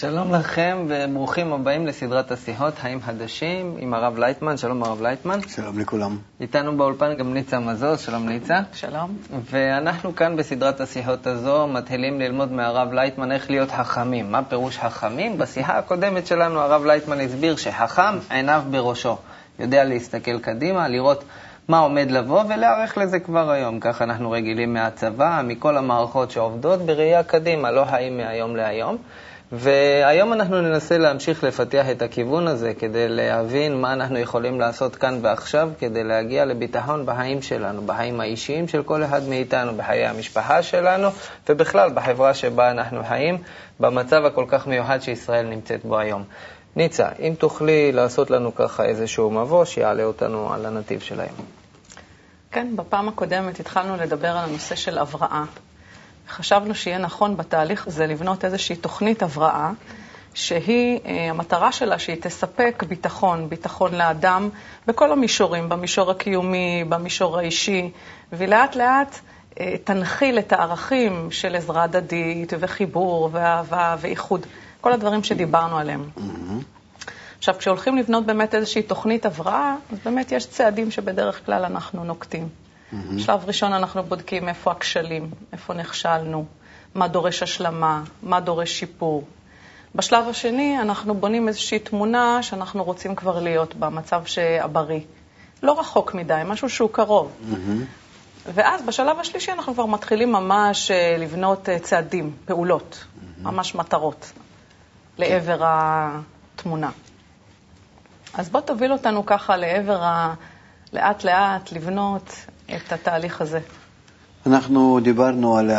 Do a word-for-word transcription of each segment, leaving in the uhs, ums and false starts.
שלום לכם וברוכים הבאים לסדרת השיחות האם חדשים עם הרב לייטמן. שלום הרב לייטמן. שלום לכולם. איתנו באולפן גם ניצה מזוז. שלום ניצה. שלום. ואנחנו כאן בסדרת השיחות הזו מתחילים ללמוד מהרב לייטמן איך להיות חכמים. מה פירוש חכמים? בשיחה הקודמת שלנו הרב לייטמן הסביר שחכם עיניו בראשו. יודע להסתכל קדימה, לראות מה עומד לבוא ולהערך לזה כבר היום. ככה אנחנו רגילים מהצבא, מכל המערכות שעובדות בראייה קדימה, לא חיים מהיום להיום. והיום אנחנו ננסה להמשיך לפתח את הכיוון הזה כדי להבין מה אנחנו יכולים לעשות כאן ועכשיו כדי להגיע לביטחון בחיים שלנו, בחיים האישיים של כל אחד מאיתנו, בחיי המשפחה שלנו ובכלל בחברה שבה אנחנו חיים, במצב הכל כך מיוחד שישראל נמצאת בו היום. ניצה, אם תוכלי לעשות לנו ככה איזשהו מבוא שיעלה אותנו על הנתיב של היום. כן, בפעם הקודמת התחלנו לדבר על הנושא של הבראה. חשבנו שיהיה נכון בתהליך הזה לבנות איזושהי תוכנית הבראה, שהיא, המטרה שלה שהיא תספק ביטחון, ביטחון לאדם בכל המישורים, במישור הקיומי, במישור האישי, ולאט לאט תנחיל את הערכים של עזרה הדדית וחיבור ואהבה ואיחוד, כל הדברים שדיברנו עליהם. עכשיו, כשהולכים לבנות באמת איזושהי תוכנית הבראה, אז באמת יש צעדים שבדרך כלל אנחנו נוקטים. בשלב ראשון אנחנו בודקים איפה הכשלים, איפה נכשלנו, מה דורש השלמה, מה דורש שיפור. בשלב השני אנחנו בונים איזושהי תמונה שאנחנו רוצים כבר להיות במצב שהבריא. לא רחוק מדי, משהו שהוא קרוב. ואז בשלב השלישי אנחנו כבר מתחילים ממש לבנות צעדים, פעולות, ממש מטרות, לעבר התמונה. אז בוא תוביל אותנו ככה לעבר ה... לאט לאט לבנות את התהליך הזה. אנחנו דיברנו על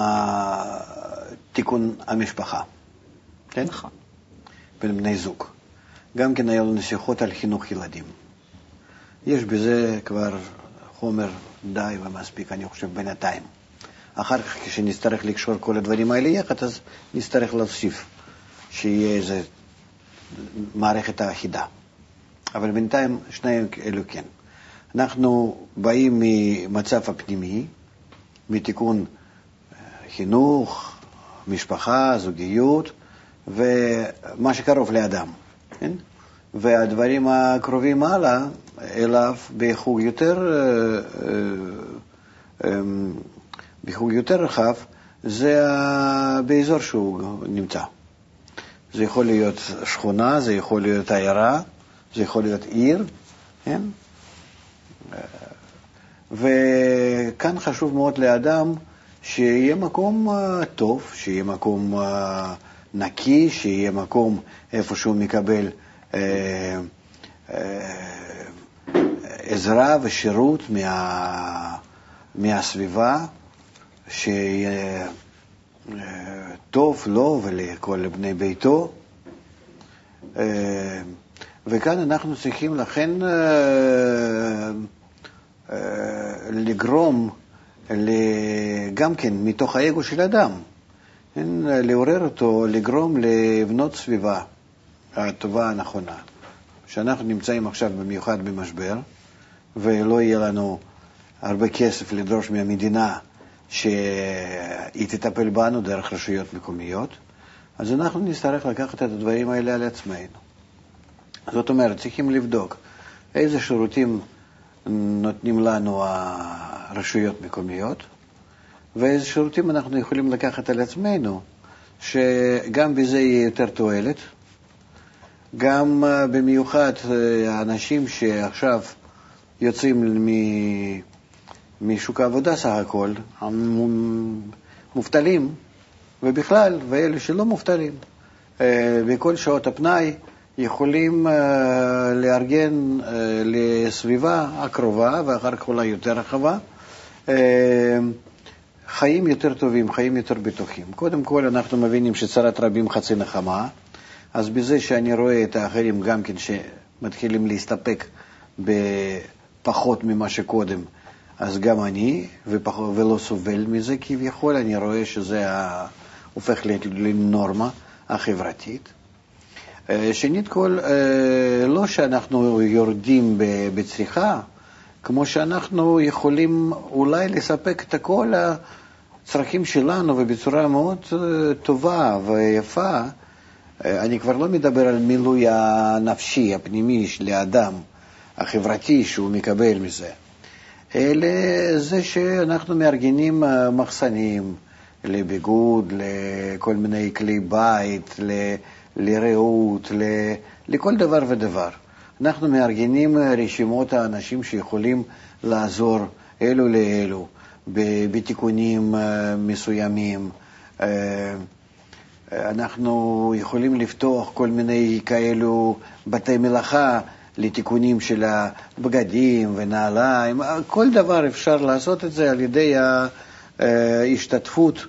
תיקון המשפחה. כן? נכון. בין בני זוג. גם כן היו לנו שיחות על חינוך ילדים. יש בזה כבר חומר די ומספיק, אני חושב, בינתיים. אחר כך כשנצטרך לקשור כל הדברים האלה יחד, אז נצטרך להוסיף שיהיה איזו מערכת האחידה. אבל בינתיים שניים אלו כן. אנחנו באים ממצב הפנימי, מתיקון חינוך, משפחה, זוגיות, ומה שקרוב לאדם. כן? והדברים הקרובים הלאה אליו בחוג יותר, בחוג יותר רחב, זה באזור שהוא נמצא. זה יכול להיות שכונה, זה יכול להיות עיירה, זה יכול להיות עיר, כן? וכאן חשוב מאוד לאדם שיהיה מקום טוב, שיהיה מקום נקי, שיהיה מקום איפה שהוא מקבל אה, אה, עזרה ושירות מה, מהסביבה, שיהיה טוב לו ולכל בני ביתו. אה, וכאן אנחנו צריכים לכן לגרום גם כן מתוך האגו של אדם, לעורר אותו, לגרום לבנות סביבה הטובה הנכונה. שאנחנו נמצאים עכשיו במיוחד במשבר, ולא יהיה לנו הרבה כסף לדרוש מהמדינה שהיא תטפל בנו דרך רשויות מקומיות, אז אנחנו נצטרך לקחת את הדברים האלה על עצמנו. זאת אומרת, צריכים לבדוק איזה שירותים נותנים לנו הרשויות מקומיות, ואיזה שירותים אנחנו יכולים לקחת על עצמנו, שגם בזה יהיה יותר תועלת, גם במיוחד האנשים שעכשיו יוצאים משוק העבודה סך הכל, מובטלים, ובכלל, ואלה שלא מובטלים, בכל שעות הפנאי, יכולים uh, לארגן uh, לסביבה הקרובה ואחר כך אולי יותר רחבה uh, חיים יותר טובים, חיים יותר בטוחים. קודם כל אנחנו מבינים שצרת רבים חצי נחמה, אז בזה שאני רואה את האחרים גם כן שמתחילים להסתפק בפחות ממה שקודם, אז גם אני ופח... ולא סובל מזה כביכול, אני רואה שזה הופך לנורמה החברתית. שנית כל, לא שאנחנו יורדים בצריכה, כמו שאנחנו יכולים אולי לספק את כל הצרכים שלנו ובצורה מאוד טובה ויפה, אני כבר לא מדבר על מילוי הנפשי, הפנימי לאדם, החברתי שהוא מקבל מזה, אלא זה שאנחנו מארגנים מחסנים לביגוד, לכל מיני כלי בית, ל... לראות, ל... לכל דבר ודבר. אנחנו מארגנים רשימות האנשים שיכולים לעזור אלו לאלו בתיקונים מסוימים. אנחנו יכולים לפתוח כל מיני כאלו בתי מלאכה לתיקונים של הבגדים ונעליים. כל דבר אפשר לעשות את זה על ידי ההשתתפות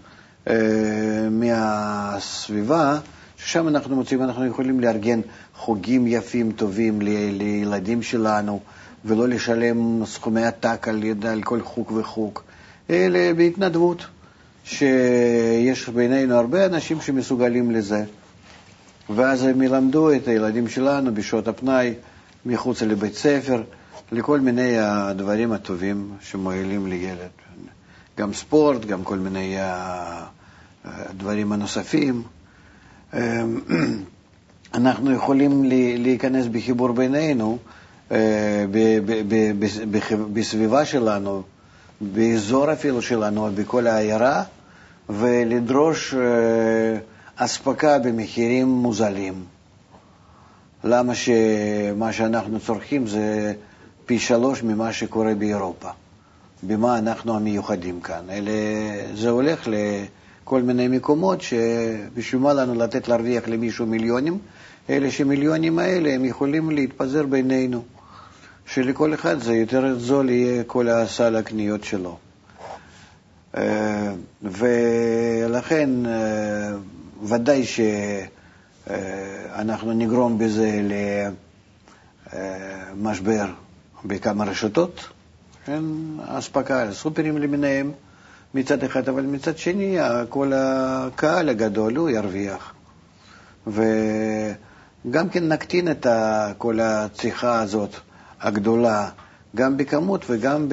מהסביבה, ששם אנחנו מוצאים, אנחנו יכולים לארגן חוגים יפים, טובים לילדים שלנו, ולא לשלם סכומי עתק על, על כל חוג וחוג, אלא בהתנדבות, שיש בינינו הרבה אנשים שמסוגלים לזה. ואז הם ילמדו את הילדים שלנו בשעות הפנאי, מחוץ לבית ספר, לכל מיני הדברים הטובים שמועילים לילד. גם ספורט, גם כל מיני הדברים הנוספים. אנחנו יכולים להיכנס בחיבור בינינו, בסביבה שלנו, באזור אפילו שלנו, בכל העיירה, ולדרוש אספקה במחירים מוזלים. למה שמה שאנחנו צורכים זה פי שלוש ממה שקורה באירופה. במה אנחנו המיוחדים כאן. אלה, זה הולך לכל מיני מקומות שבשביל מה לנו לתת להרוויח למישהו מיליונים, אלה שמיליונים האלה הם יכולים להתפזר בינינו. שלכל אחד זה יותר זול יהיה כל הסל הקניות שלו. ולכן ודאי שאנחנו נגרום בזה למשבר בכמה רשתות, אספקה לסופרים למיניהם מצד אחד, אבל מצד שני כל הקהל הגדול הוא ירוויח. וגם כן נקטין את כל הצריכה הזאת הגדולה, גם בכמות וגם ב...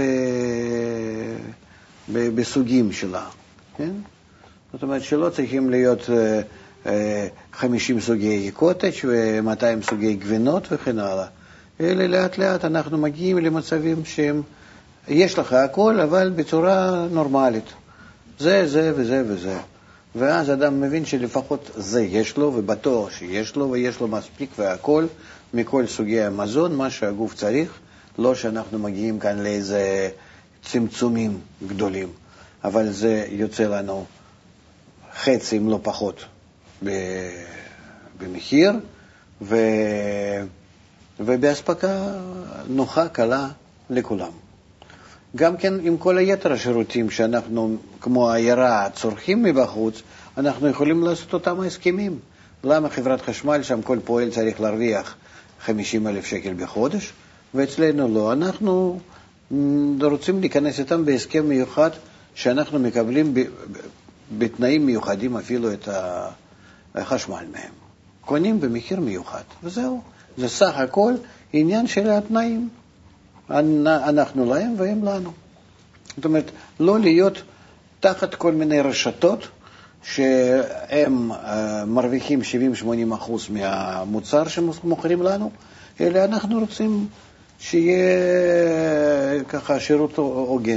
ב... בסוגים שלה. כן? זאת אומרת שלא צריכים להיות חמישים סוגי קוטג' ו-מאתיים סוגי גבינות וכן הלאה. אלא לאט לאט אנחנו מגיעים למצבים שהם, יש לך הכל, אבל בצורה נורמלית. זה, זה וזה וזה. ואז אדם מבין שלפחות זה יש לו, ובטוח שיש לו, ויש לו מספיק והכל, מכל סוגי המזון, מה שהגוף צריך, לא שאנחנו מגיעים כאן לאיזה צמצומים גדולים. אבל זה יוצא לנו חצי, אם לא פחות, במחיר, ו... ובהספקה נוחה, קלה לכולם. גם כן עם כל היתר השירותים שאנחנו, כמו העיירה, צורכים מבחוץ, אנחנו יכולים לעשות אותם הסכמים. למה חברת חשמל, שם כל פועל צריך להרוויח חמישים אלף שקל בחודש, ואצלנו לא. אנחנו רוצים להיכנס איתם בהסכם מיוחד, שאנחנו מקבלים בתנאים מיוחדים אפילו את החשמל מהם. קונים במחיר מיוחד, וזהו. זה סך הכל עניין של התנאים. אנחנו להם והם לנו. זאת אומרת, לא להיות תחת כל מיני רשתות שהם מרוויחים שבעים שמונים אחוז מהמוצר שמוכרים לנו, אלא אנחנו רוצים שיהיה ככה שירות הוגן.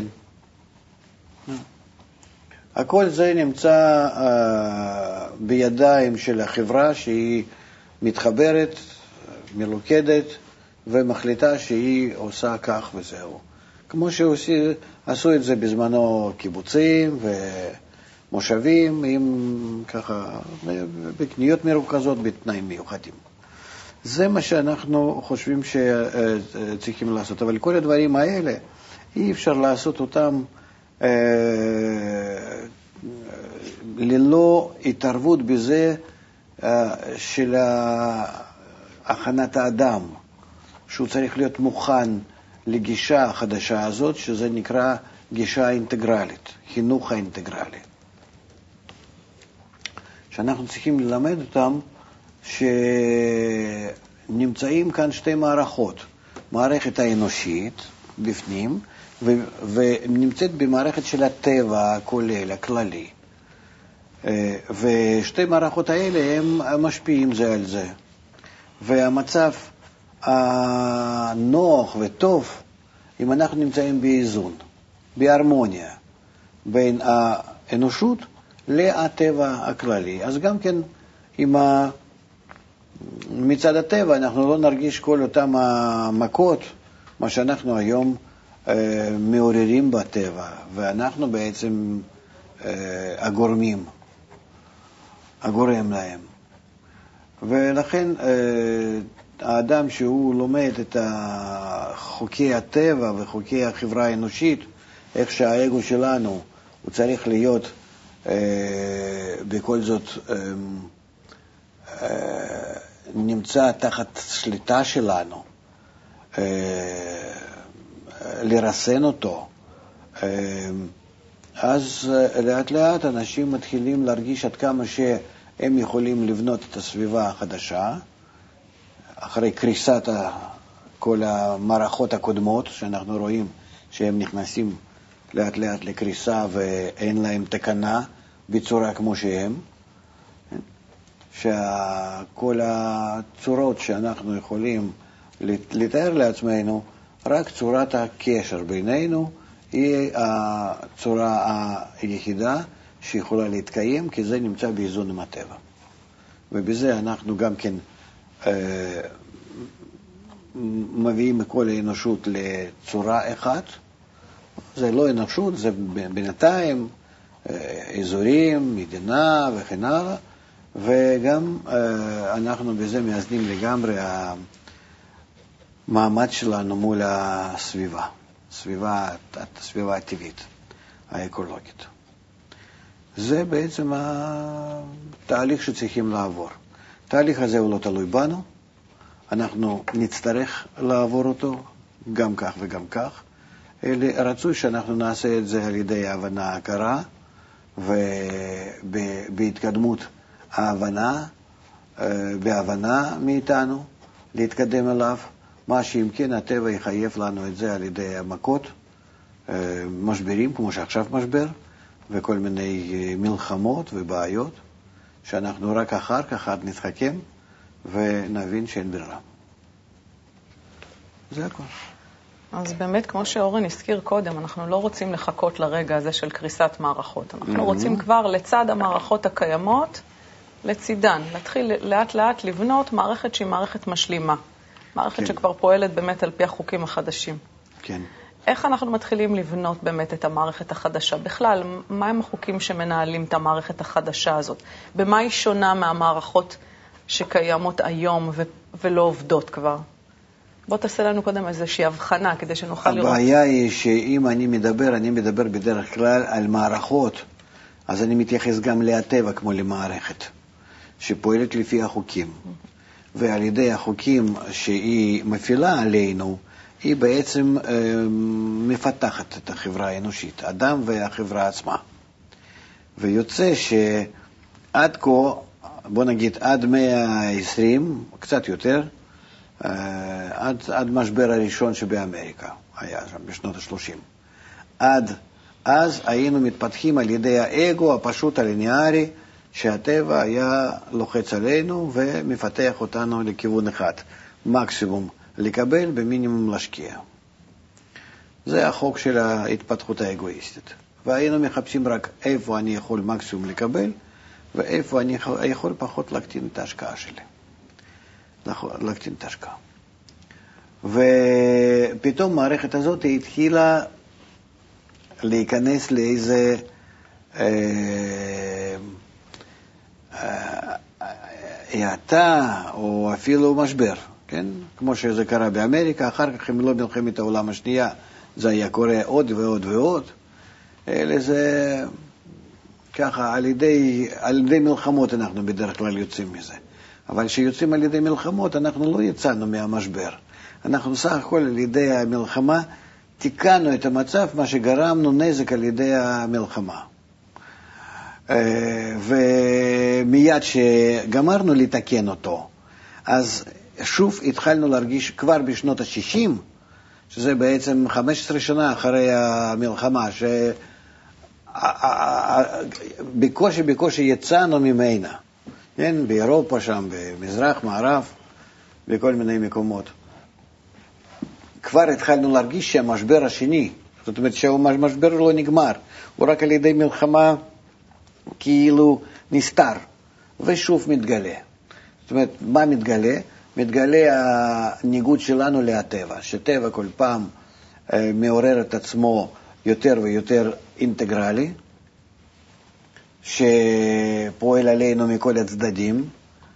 הכל זה נמצא בידיים של החברה שהיא מתחברת, מלוכדת, ומחליטה שהיא עושה כך וזהו. כמו שעשו את זה בזמנו קיבוצים ומושבים, עם ככה, בקניות מרוכזות בתנאים מיוחדים. זה מה שאנחנו חושבים שצריכים לעשות. אבל כל הדברים האלה, אי אפשר לעשות אותם אה, ללא התערבות בזה אה, של הכנת האדם, שהוא צריך להיות מוכן לגישה החדשה הזאת, שזה נקרא גישה אינטגרלית, חינוך האינטגרלי. שאנחנו צריכים ללמד אותם שנמצאים כאן שתי מערכות. מערכת האנושית בפנים, ו- ונמצאת במערכת של הטבע הכולל, הכללי. ושתי מערכות האלה הם משפיעים זה על זה. והמצב הנוח וטוב, אם אנחנו נמצאים באיזון, בהרמוניה, בין האנושות לטבע הכללי. אז גם כן, עם ה... מצד הטבע אנחנו לא נרגיש כל אותם המכות, מה שאנחנו היום אה, מעוררים בטבע, ואנחנו בעצם אה, הגורמים, הגורם להם. ולכן אה, האדם שהוא לומד את חוקי הטבע וחוקי החברה האנושית, איך שהאגו שלנו הוא צריך להיות אה, בכל זאת אה, אה, נמצא תחת שליטה שלנו, אה, לרסן אותו, אה, אז לאט לאט אנשים מתחילים להרגיש עד כמה שהם יכולים לבנות את הסביבה החדשה, אחרי קריסת כל המערכות הקודמות, שאנחנו רואים שהם נכנסים לאט לאט לקריסה ואין להם תקנה בצורה כמו שהם, שכל הצורות שאנחנו יכולים לתאר לעצמנו, רק צורת הקשר בינינו היא הצורה היחידה שיכולה להתקיים, כי זה נמצא באיזון עם הטבע. ובזה אנחנו גם כן אה, מביאים כל האנושות לצורה אחת. זה לא אנושות, זה בינתיים אה, אזורים, מדינה וכן הלאה, וגם אה, אנחנו בזה מאזנים לגמרי המעמד שלנו מול הסביבה, סביבה, הסביבה הטבעית, האקולוגית. זה בעצם התהליך שצריכים לעבור. התהליך הזה הוא לא תלוי בנו, אנחנו נצטרך לעבור אותו גם כך וגם כך. רצוי שאנחנו נעשה את זה על ידי ההבנה ההכרה, ובהתקדמות ההבנה, בהבנה מאיתנו, להתקדם אליו, מה שאם כן הטבע יחייב לנו את זה על ידי המכות, משברים, כמו שעכשיו משבר, וכל מיני מלחמות ובעיות, שאנחנו רק אחר כך עד נתחכם ונבין שאין ברירה. זה הכל. אז באמת, כמו שאורן הזכיר קודם, אנחנו לא רוצים לחכות לרגע הזה של קריסת מערכות. אנחנו mm-hmm. רוצים כבר לצד המערכות הקיימות, לצידן, להתחיל לאט לאט לבנות מערכת שהיא מערכת משלימה. מערכת כן. שכבר פועלת באמת על פי החוקים החדשים. כן. איך אנחנו מתחילים לבנות באמת את המערכת החדשה? בכלל, מהם החוקים שמנהלים את המערכת החדשה הזאת? במה היא שונה מהמערכות שקיימות היום ו- ולא עובדות כבר? בוא תעשה לנו קודם איזושהי הבחנה כדי שנוכל לראות. הבעיה היא שאם אני מדבר, אני מדבר בדרך כלל על מערכות, אז אני מתייחס גם לטבע כמו למערכת, שפועלת לפי החוקים. ועל ידי החוקים שהיא מפעילה עלינו, היא בעצם אה, מפתחת את החברה האנושית, אדם והחברה עצמה. ויוצא שעד כה, בוא נגיד עד מאה ועשרים, קצת יותר, אה, עד, עד משבר הראשון שבאמריקה, היה שם בשנות ה-שלושים. עד אז היינו מתפתחים על ידי האגו הפשוט הליניארי, שהטבע היה לוחץ עלינו ומפתח אותנו לכיוון אחד. מקסימום לקבל במינימום להשקיע. זה החוק של ההתפתחות האגואיסטית. והיינו מחפשים רק איפה אני יכול מקסימום לקבל, ואיפה אני יכול פחות להקטין את ההשקעה שלי. להקטין את ההשקעה. ופתאום המערכת הזאת התחילה להיכנס לאיזה האטה או אפילו משבר. כן? כמו שזה קרה באמריקה, אחר כך אם לא מלחמת העולם השנייה, זה היה קורה עוד ועוד ועוד. אלה זה ככה, על ידי, על ידי מלחמות אנחנו בדרך כלל יוצאים מזה. אבל כשיוצאים על ידי מלחמות, אנחנו לא יצאנו מהמשבר. אנחנו סך הכל על ידי המלחמה תיקנו את המצב, מה שגרמנו נזק על ידי המלחמה. ומיד שגמרנו לתקן אותו, אז שוב התחלנו להרגיש כבר בשנות ה-שישים, שזה בעצם חמש עשרה שנה אחרי המלחמה, בקושי בקושי יצאנו ממנה, כן? באירופה שם, במזרח, מערב, בכל מיני מקומות. כבר התחלנו להרגיש שהמשבר השני, זאת אומרת שהמשבר לא נגמר, הוא רק על ידי מלחמה כאילו נסתר, ושוב מתגלה. זאת אומרת, מה מתגלה? מתגלה הניגוד שלנו לטבע, שטבע כל פעם אה, מעורר את עצמו יותר ויותר אינטגרלי, שפועל עלינו מכל הצדדים,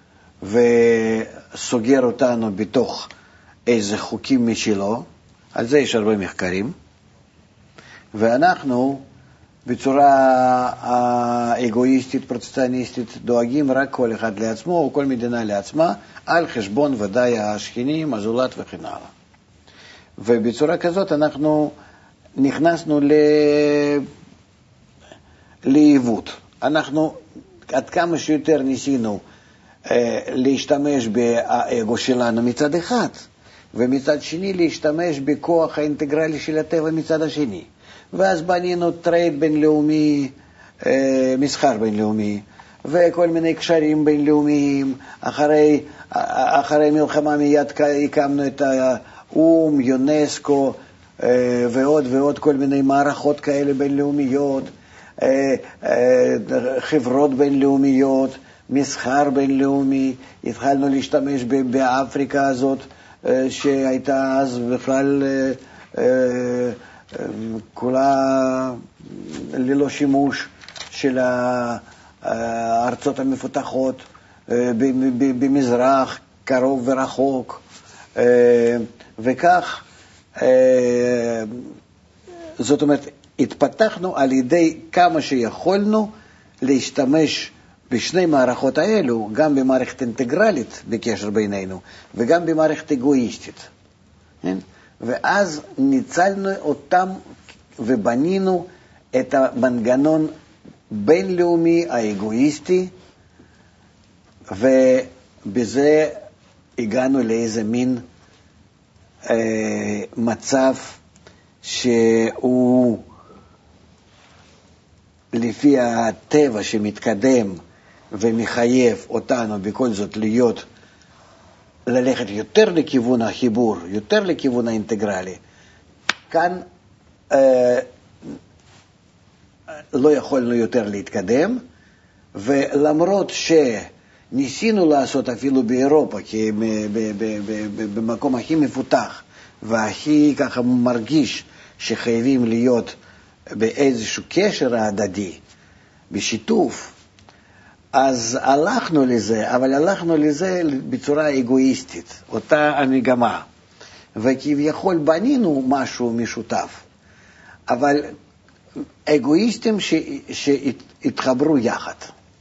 וסוגר אותנו בתוך איזה חוקים משלו, על זה יש הרבה מחקרים, ואנחנו בצורה האגואיסטית, פרוטסטנטיסטית, דואגים רק כל אחד לעצמו, או כל מדינה לעצמה, על חשבון ודאי השכנים, הזולת וכן הלאה. ובצורה כזאת אנחנו נכנסנו ל... לעיוות. אנחנו עד כמה שיותר ניסינו אה, להשתמש באגו שלנו מצד אחד, ומצד שני להשתמש בכוח האינטגרלי של הטבע מצד השני. ואז בנינו טרייד בינלאומי, אה, מסחר בינלאומי, וכל מיני קשרים בינלאומיים. אחרי, אחרי מלחמה מיד הקמנו את האום, יונסקו, אה, ועוד ועוד כל מיני מערכות כאלה בינלאומיות, אה, אה, חברות בינלאומיות, מסחר בינלאומי. התחלנו להשתמש באפריקה הזאת, אה, שהייתה אז בכלל אה, אה, כולה ללא שימוש של הארצות המפותחות במזרח, קרוב ורחוק, וכך, זאת אומרת, התפתחנו על ידי כמה שיכולנו להשתמש בשני מערכות האלו, גם במערכת אינטגרלית בקשר בינינו, וגם במערכת אגואיסטית. ואז ניצלנו אותם ובנינו את המנגנון בינלאומי האגואיסטי, ובזה הגענו לאיזה מין אה, מצב שהוא לפי הטבע שמתקדם ומחייב אותנו בכל זאת להיות, ללכת יותר לכיוון החיבור, יותר לכיוון האינטגרלי. כאן אה, לא יכולנו יותר להתקדם, ולמרות שניסינו לעשות אפילו באירופה, כי במקום הכי מפותח והכי ככה מרגיש שחייבים להיות באיזשהו קשר הדדי, בשיתוף, אז הלכנו לזה, אבל הלכנו לזה בצורה אגואיסטית, אותה המגמה, וכביכול בנינו משהו משותף, אבל אגואיסטים ש... שהתחברו יחד.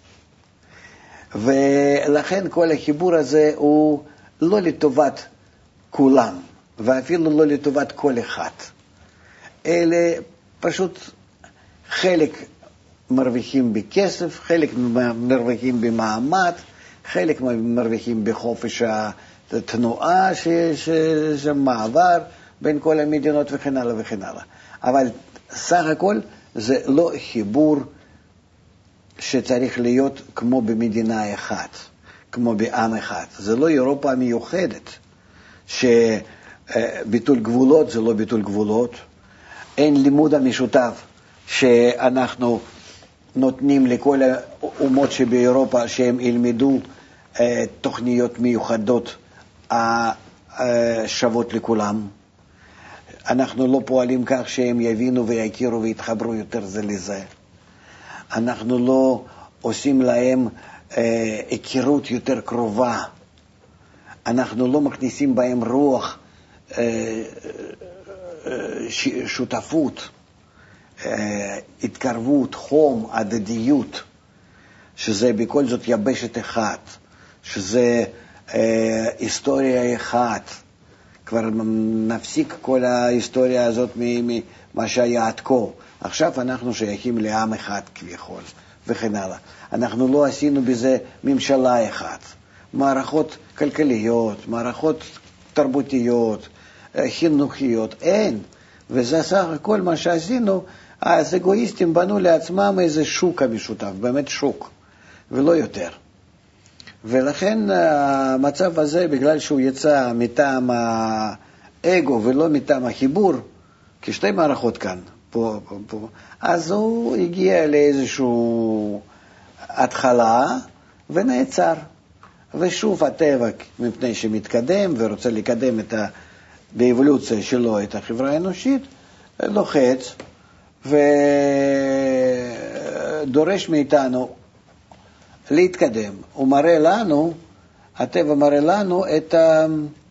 ולכן כל החיבור הזה הוא לא לטובת כולם, ואפילו לא לטובת כל אחד. אלה פשוט חלק מרוויחים בכסף, חלק מרוויחים במעמד, חלק מרוויחים בחופש התנועה, שמעבר בין כל המדינות וכן הלאה וכן הלאה. אבל סך הכל זה לא חיבור שצריך להיות כמו במדינה אחת, כמו בעם אחד. זה לא אירופה מיוחדת, שביטול גבולות זה לא ביטול גבולות, אין לימוד המשותף שאנחנו נותנים לכל האומות שבאירופה שהם ילמדו אה, תוכניות מיוחדות אה, אה, שוות לכולם. אנחנו לא פועלים כך שהם יבינו ויכירו ויתחברו יותר זה לזה. אנחנו לא עושים להם אה, הכירות יותר קרובה. אנחנו לא מכניסים בהם רוח אה, אה, ש, שותפות. התקרבות, חום, הדדיות, שזה בכל זאת יבשת אחת, שזה אה, היסטוריה אחת. כבר נפסיק כל ההיסטוריה הזאת ממה שהיה עד כה. עכשיו אנחנו שייכים לעם אחד כביכול, וכן הלאה. אנחנו לא עשינו בזה ממשלה אחת. מערכות כלכליות, מערכות תרבותיות, חינוכיות, אין. וזה סך הכל מה שעשינו, אז אגואיסטים בנו לעצמם איזה שוק המשותף, באמת שוק, ולא יותר. ולכן המצב הזה, בגלל שהוא יצא מטעם האגו ולא מטעם החיבור, כשתי מערכות כאן, פה, פה, פה, אז הוא הגיע לאיזשהו התחלה ונעצר. ושוב הטבע, מפני שמתקדם ורוצה לקדם את ה... באבולוציה שלו את החברה האנושית, לוחץ ודורש מאיתנו להתקדם. הוא מראה לנו, הטבע מראה לנו את, ה...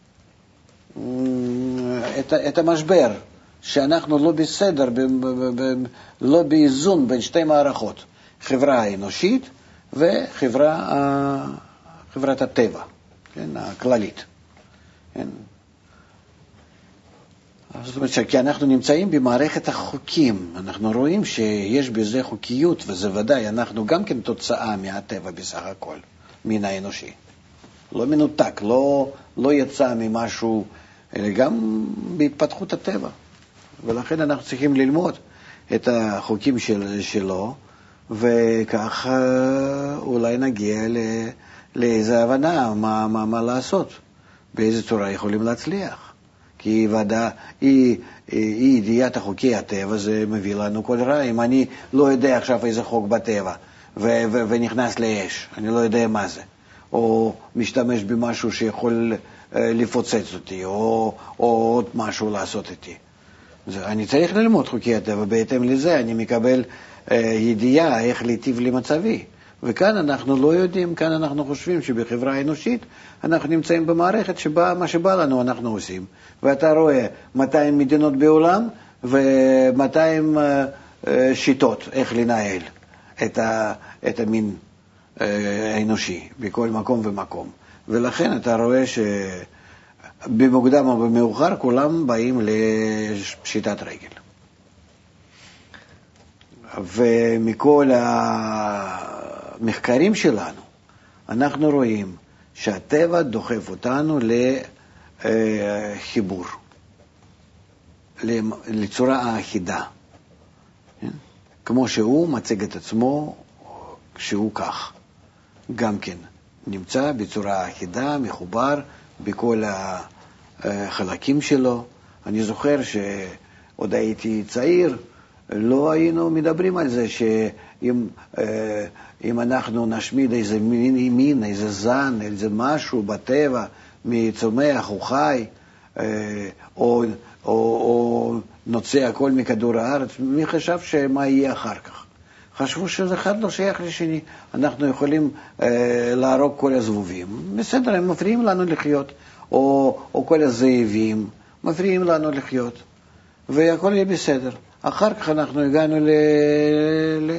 את, ה... את המשבר, שאנחנו לא בסדר, ב... ב... ב... לא באיזון בין שתי מערכות, חברה האנושית וחברה חברת הטבע, כן, הכללית. כן. זאת אומרת כי אנחנו נמצאים במערכת החוקים, אנחנו רואים שיש בזה חוקיות, וזה ודאי, אנחנו גם כן תוצאה מהטבע בסך הכל, מן האנושי. לא מנותק, לא, לא יצא ממשהו, אלא גם בהתפתחות הטבע. ולכן אנחנו צריכים ללמוד את החוקים של, שלו, וכך אולי נגיע ל... לאיזו הבנה מה, מה, מה לעשות, באיזו צורה יכולים להצליח. כי ודא, אי, אי ידיעת החוקי הטבע זה מביא לנו כל רע. אם אני לא יודע עכשיו איזה חוק בטבע ו- ו- ונכנס לאש, אני לא יודע מה זה, או משתמש במשהו שיכול אה, לפוצץ אותי, או, או עוד משהו לעשות איתי. זה, אני צריך ללמוד חוקי הטבע, בהתאם לזה אני מקבל אה, ידיעה איך להיטיב למצבי. וכאן אנחנו לא יודעים, כאן אנחנו חושבים שבחברה האנושית אנחנו נמצאים במערכת שבה מה שבא לנו אנחנו עושים. ואתה רואה מאתיים מדינות בעולם ו-מאתיים שיטות איך לנהל את, ה, את המין האנושי בכל מקום ומקום. ולכן אתה רואה שבמוקדם או במאוחר כולם באים לפשיטת רגל. ומכל המחקרים שלנו אנחנו רואים שהטבע דוחף אותנו לחיבור, לצורה האחידה, כמו שהוא מציג את עצמו כשהוא כך, גם כן נמצא בצורה אחידה, מחובר בכל החלקים שלו. אני זוכר שעוד הייתי צעיר, לא היינו מדברים על זה שאם אם אנחנו נשמיד איזה מין, מין, איזה זן, איזה משהו בטבע, מצומח או חי, או, או, או נוצא הכל מכדור הארץ, מי חשב שמה יהיה אחר כך? חשבו שזה אחד לא שייך לשני. אנחנו יכולים אה, להרוג כל הזבובים, בסדר, הם מפריעים לנו לחיות, או, או כל הזאבים מפריעים לנו לחיות, והכל יהיה בסדר. אחר כך אנחנו הגענו ל... ל...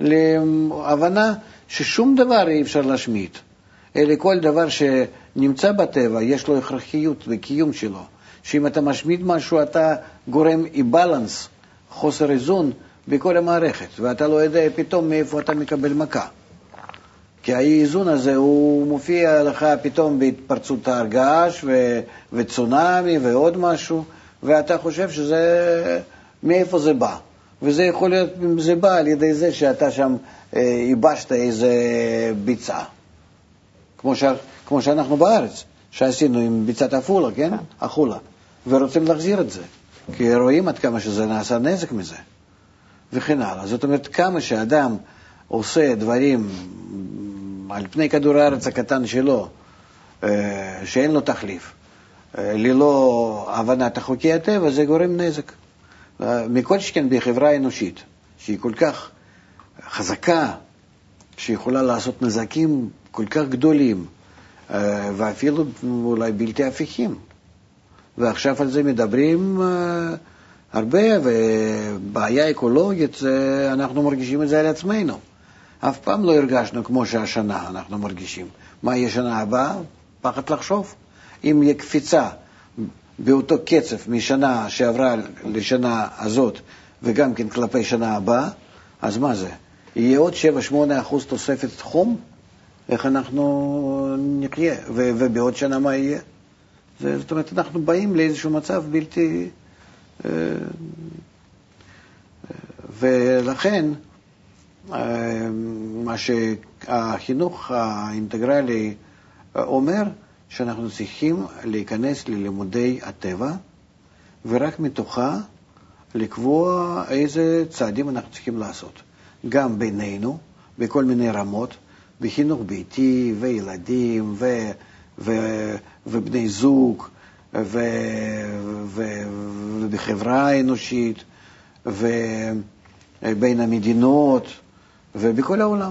להבנה ששום דבר אי אפשר להשמיד, אלא כל דבר שנמצא בטבע יש לו הכרחיות וקיום שלו, שאם אתה משמיד משהו אתה גורם איבלנס, חוסר איזון בכל המערכת, ואתה לא יודע פתאום מאיפה אתה מקבל מכה, כי האיזון הזה הוא מופיע לך פתאום בהתפרצות הרגש ו... וצונאמי ועוד משהו, ואתה חושב שזה מאיפה זה בא, וזה יכול להיות, זה בא על ידי זה שאתה שם איבשת איזה ביצה, כמו, ש... כמו שאנחנו בארץ, שעשינו עם ביצת אפולה, כן? אחולה, ורוצים להחזיר את זה, כי רואים עד כמה שזה נעשה נזק מזה, וכן הלאה. זאת אומרת, כמה שאדם עושה דברים על פני כדור הארץ הקטן שלו, שאין לו תחליף, ללא הבנת החוקי הטבע, זה גורם נזק. מכל שכן בחברה האנושית, שהיא כל כך חזקה, שיכולה לעשות נזקים כל כך גדולים, ואפילו אולי בלתי הפיכים. ועכשיו על זה מדברים הרבה, ובעיה אקולוגית, אנחנו מרגישים את זה על עצמנו. אף פעם לא הרגשנו כמו שהשנה אנחנו מרגישים. מה יהיה שנה הבאה? פחד לחשוב. אם יהיה קפיצה באותו קצב משנה שעברה לשנה הזאת, וגם כן כלפי שנה הבאה, אז מה זה? יהיה עוד שבע שמונה אחוז תוספת חום? איך אנחנו נחיה? ו- ובעוד שנה מה יהיה? זה, זאת אומרת, אנחנו באים לאיזשהו מצב בלתי... ולכן, מה שהחינוך האינטגרלי אומר, שאנחנו צריכים להיכנס ללימודי הטבע, ורק מתוכה לקבוע איזה צעדים אנחנו צריכים לעשות. גם בינינו, בכל מיני רמות, בחינוך ביתי וילדים ו, ו, ובני זוג ו, ו, ובחברה האנושית ובין המדינות ובכל העולם.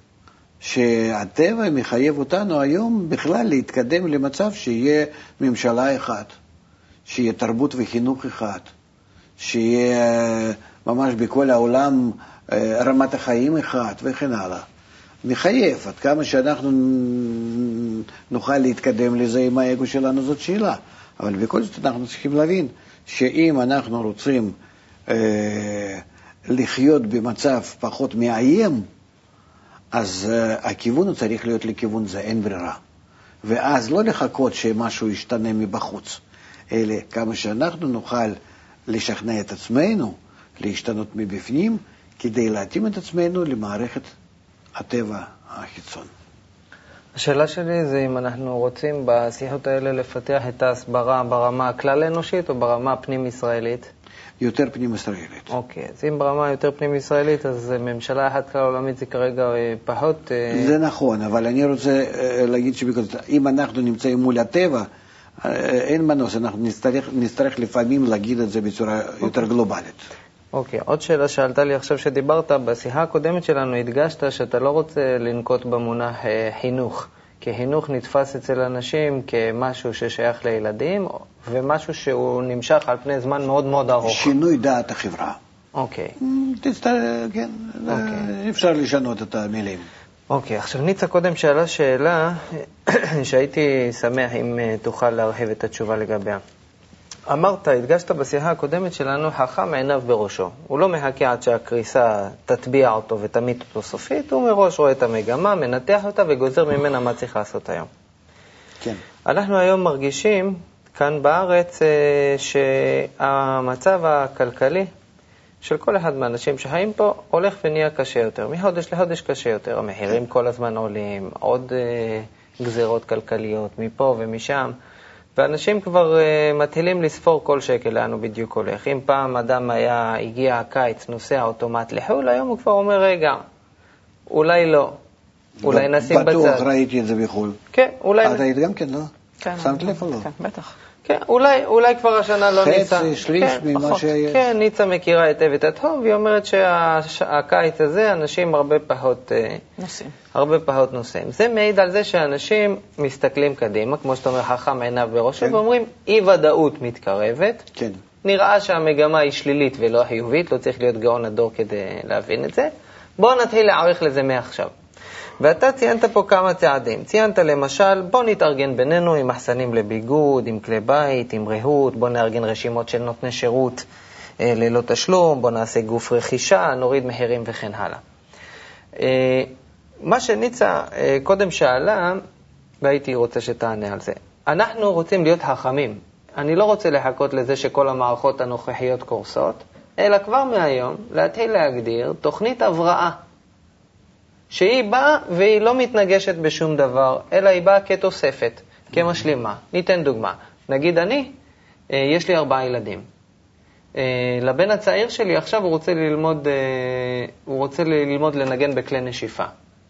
שהטבע מחייב אותנו היום בכלל להתקדם למצב שיהיה ממשלה אחת, שיהיה תרבות וחינוך אחד, שיהיה ממש בכל העולם רמת החיים אחת וכן הלאה. מחייב, עד כמה שאנחנו נוכל להתקדם לזה עם האגו שלנו, זאת שאלה. אבל בכל זאת אנחנו צריכים להבין שאם אנחנו רוצים אה, לחיות במצב פחות מאיים, אז uh, הכיוון הוא צריך להיות לכיוון זה, אין ברירה. ואז לא לחכות שמשהו ישתנה מבחוץ, אלא כמה שאנחנו נוכל לשכנע את עצמנו, להשתנות מבפנים, כדי להתאים את עצמנו למערכת הטבע החיצון. השאלה שלי זה אם אנחנו רוצים בשיחות האלה לפתח את ההסברה ברמה הכלל האנושית או ברמה הפנים-ישראלית? יותר פנים-ישראלית. אוקיי, אז אם ברמה יותר פנים-ישראלית, אז ממשלה אחת כלל עולמית זה כרגע פחות... זה נכון, אבל אני רוצה להגיד שאם אנחנו נמצאים מול הטבע, אין מנוס, אנחנו נצטרך, נצטרך לפעמים להגיד את זה בצורה יותר גלובלית. אוקיי, עוד שאלה שעלתה לי עכשיו שדיברת, בשיחה הקודמת שלנו הדגשת שאתה לא רוצה לנקוט במונח חינוך, כי חינוך נתפס אצל אנשים כמשהו ששייך לילדים, ומשהו שהוא נמשך על פני זמן מאוד מאוד ארוך. שינוי דעת החברה. אוקיי. תצטרך, כן, אוקיי. אפשר לשנות את המילים. אוקיי, עכשיו ניצה קודם שאלה שאלה שהייתי שמח אם תוכל להרחיב את התשובה לגביה. אמרת, הדגשת בשיחה הקודמת שלנו, חכם עיניו בראשו. הוא לא מחכה עד שהקריסה תטביע אותו ותמית אותו סופית, הוא מראש רואה את המגמה, מנתח אותה וגוזר ממנה מה צריך לעשות היום. כן. אנחנו היום מרגישים כאן בארץ שהמצב הכלכלי של כל אחד מהאנשים שחיים פה הולך ונהיה קשה יותר. מחודש לחודש קשה יותר. המחירים כל הזמן עולים, עוד גזירות כלכליות מפה ומשם. ואנשים כבר uh, מתחילים לספור כל שקל לאן הוא בדיוק הולך. אם פעם אדם היה, הגיע הקיץ, נוסע אוטומט לחול, היום הוא כבר אומר, רגע, אולי לא, אולי נשים בצד. בטוח ראיתי את זה בחול. כן, אולי... את היית גם כן, לא? כן. שמת לב או לא? כן, בטח. כן, אולי, אולי כבר השנה לא ניסה. חצי, שליש כן, ממה פחות. שיש. כן, ניצה מכירה היטב את התחום, והיא אומרת שהקיץ הזה אנשים הרבה פחות נוסעים. הרבה פחות נוסעים. זה מעיד על זה שאנשים מסתכלים קדימה, כמו שאתה אומר, חכם עיניו בראשו, כן. ואומרים, אי ודאות מתקרבת. כן. נראה שהמגמה היא שלילית ולא חיובית, לא צריך להיות גאון הדור כדי להבין את זה. בואו נתחיל להעריך לזה מעכשיו. ואתה ציינת פה כמה צעדים. ציינת למשל, בוא נתארגן בינינו עם מחסנים לביגוד, עם כלי בית, עם ריהוט, בוא נארגן רשימות של נותני שירות אה, ללא תשלום, בוא נעשה גוף רכישה, נוריד מחירים וכן הלאה. אה, מה שניצה אה, קודם שאלה, והייתי רוצה שתענה על זה. אנחנו רוצים להיות חכמים. אני לא רוצה לחכות לזה שכל המערכות הנוכחיות קורסות, אלא כבר מהיום להתחיל להגדיר תוכנית הבראה. שהיא באה והיא לא מתנגשת בשום דבר, אלא היא באה כתוספת, כמשלימה. ניתן דוגמה. נגיד אני, יש לי ארבעה ילדים. לבן הצעיר שלי עכשיו הוא רוצה ללמוד, הוא רוצה ללמוד לנגן בכלי נשיפה.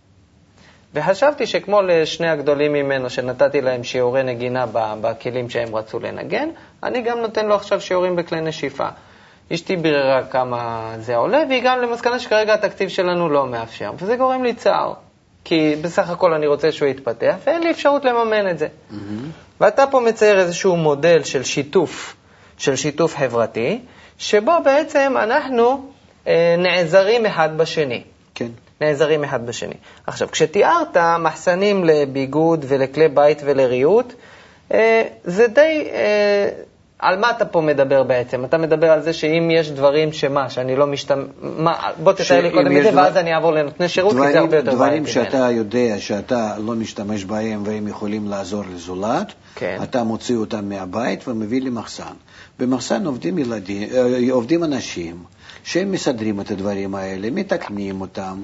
וחשבתי שכמו לשני הגדולים ממנו שנתתי להם שיעורי נגינה בכלים שהם רצו לנגן, אני גם נותן לו עכשיו שיעורים בכלי נשיפה. אשתי ביררה כמה זה עולה, והיא גם למסקנה שכרגע התקציב שלנו לא מאפשר. וזה גורם לי צער, כי בסך הכל אני רוצה שהוא יתפתח, ואין לי אפשרות לממן את זה. Mm-hmm. ואתה פה מצייר איזשהו מודל של שיתוף, של שיתוף חברתי, שבו בעצם אנחנו אה, נעזרים אחד בשני. כן. נעזרים אחד בשני. עכשיו, כשתיארת מחסנים לביגוד ולכלי בית ולריהוט, אה, זה די... אה, על מה אתה פה מדבר בעצם? אתה מדבר על זה שאם יש דברים שמה, שאני לא משתמש... בוא תתאר לי קודם את זה, ואז אני אעבור לנותני שירות, כי זה הרבה יותר בעייתי. דברים שאתה יודע שאתה לא משתמש בהם והם יכולים לעזור לזולת, אתה מוציא אותם מהבית ומביא למחסן. במחסן עובדים ילדים, עובדים אנשים שהם מסדרים את הדברים האלה, מתקנים אותם,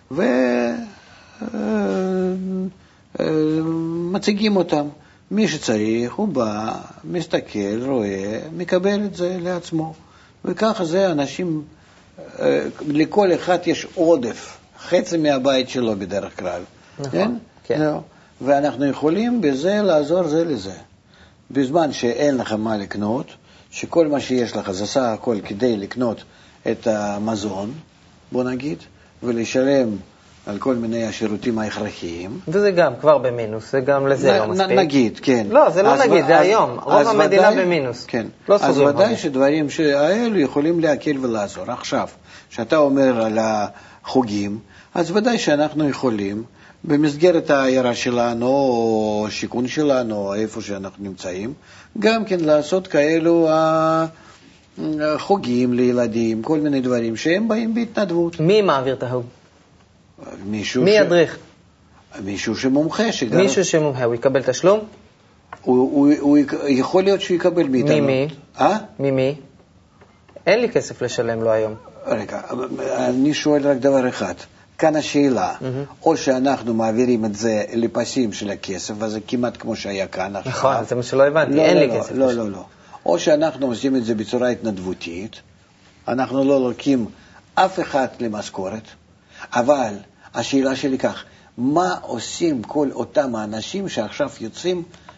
ומציגים אותם. מי שצריך, הוא בא, מסתכל, רואה, מקבל את זה לעצמו. וככה זה אנשים, לכל אחד יש עודף, חצי מהבית שלו בדרך כלל. נכון, כן? כן. לא. ואנחנו יכולים בזה לעזור זה לזה. בזמן שאין לך מה לקנות, שכל מה שיש לך זה סך הכל כדי לקנות את המזון, בוא נגיד, ולשלם על כל מיני השירותים ההכרחיים. וזה גם כבר במינוס, זה גם לזה נ, לא מספיק. נגיד, כן. לא, זה לא אז, נגיד, אז, זה היום. רוב המדינה ודאי, במינוס. כן. לא אז סוגרים ודאי הרבה. שדברים האלו יכולים להקל ולעזור. עכשיו, שאתה אומר על החוגים, אז ודאי שאנחנו יכולים, במסגרת העירה שלנו, או שיקון שלנו, או איפה שאנחנו נמצאים, גם כן לעשות כאלו חוגים לילדים, כל מיני דברים שהם באים בהתנדבות. מי מעביר את החוג? מישהו מי ש... ידריך? מישהו שמומחה. שגר... מישהו שמומחה, הוא יקבל תשלום? הוא, הוא, הוא, יכול להיות שהוא יקבל מאיתנו. ממי? אה? ממי? אין לי כסף לשלם לו היום. רגע, אני שואל רק דבר אחד. כאן השאלה, mm-hmm. או שאנחנו מעבירים את זה לפסים של הכסף, וזה כמעט כמו שהיה כאן עכשיו. נכון, זה מה שלא הבנתי, לא, אין לא, לי לא, כסף. לא, לא, לא. או שאנחנו עושים את זה בצורה התנדבותית, אנחנו לא לוקחים אף אחד למשכורת, אבל השאלה שלי כך, מה עושים כל אותם האנשים שעכשיו יוצאים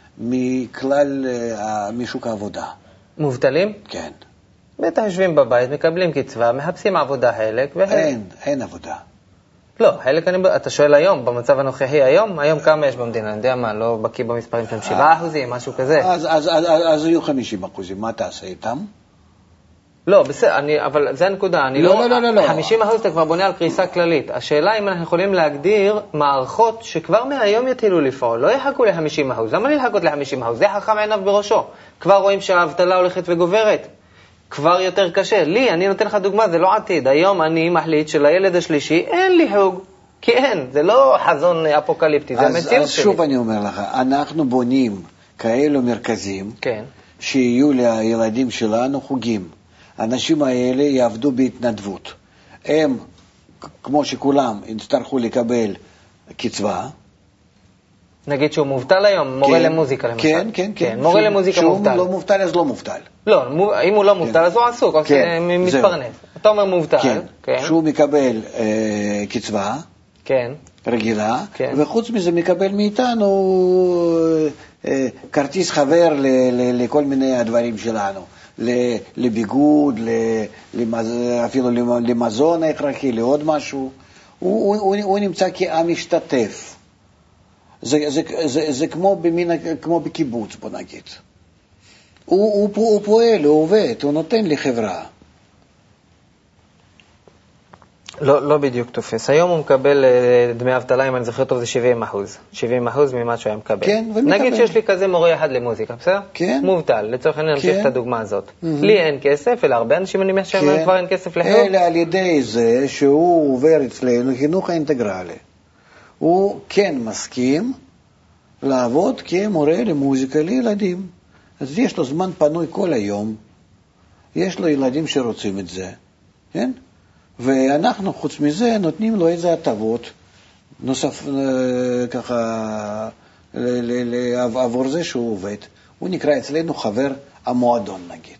מכלל, משוק העבודה? מובטלים? כן. בטח יושבים בבית, מקבלים קצבה, מחפשים עבודה חלק, והם... אין, אין עבודה. לא, חלק אני... אתה שואל היום, במצב הנוכחי היום, היום כמה יש במדינה? אני יודע מה, לא בקיא במספרים שהם שבעה אחוזים, משהו כזה. אז, אז, אז, אז היו חמישים אחוזים, מה תעשה איתם? לא, בסדר, אני, אבל זה הנקודה, אני לא, לא... לא, לא, לא. חמישים אחוז אתה כבר בונה על קריסה כללית. השאלה אם אנחנו יכולים להגדיר מערכות שכבר מהיום יתחילו לפעול, לא יחכו ל-חמישים אחוז. למה לי לחכות ל-חמישים אחוז? זה חכם עיניו בראשו. כבר רואים שהאבטלה הולכת וגוברת. כבר יותר קשה. לי, אני נותן לך דוגמה, זה לא עתיד. היום אני מחליט שלילד השלישי אין לי חוג. כי אין, זה לא חזון אפוקליפטי, זה המציאות שלי. אז שוב אני אומר לך, אנחנו בונים כאלו מרכזים, כן. שיהיו לילדים שלנו חוגים. האנשים האלה יעבדו בהתנדבות. הם, כמו שכולם, יצטרכו לקבל קצבה. נגיד שהוא מובטל היום, מורה כן, למוזיקה למשל. כן, כן, כן. מורה למוזיקה מובטל. שהוא לא מובטל, אז לא מובטל. לא, אם הוא לא מובטל, אז הוא עסוק, או מתפרנס. אתה אומר מובטל. כן, שהוא מקבל קצבה. כן. רגילה, וחוץ מזה מקבל מאיתנו כרטיס חבר לכל מיני הדברים שלנו. לביגוד, אפילו למזון ההכרחי, לעוד משהו. הוא, הוא, הוא נמצא כמשתתף. זה, זה, זה, זה כמו, במין, כמו בקיבוץ, בוא נגיד. הוא, הוא, הוא פועל, הוא עובד, הוא נותן לחברה. לא, לא בדיוק תופס. היום הוא מקבל דמי אבטלה, אם אני זוכר טוב, זה שבעים אחוז. שבעים אחוז ממה שהוא מקבל. כן, ומקבל. נגיד שיש לי כזה מורה אחד למוזיקה, בסדר? כן. מובטל, לצורך העניין נמשיך כן. את הדוגמה הזאת. Mm-hmm. לי אין כסף, אלא הרבה אנשים אני מניח שהם כן. כבר אין כסף לחוק. אלא על ידי זה שהוא עובר אצלנו חינוך האינטגרלי. הוא כן מסכים לעבוד כמורה למוזיקה לילדים. אז יש לו זמן פנוי כל היום. יש לו ילדים שרוצים את זה. כן? ואנחנו חוץ מזה נותנים לו איזה הטבות נוסף ככה עבור זה שהוא עובד. הוא נקרא אצלנו חבר המועדון נגיד.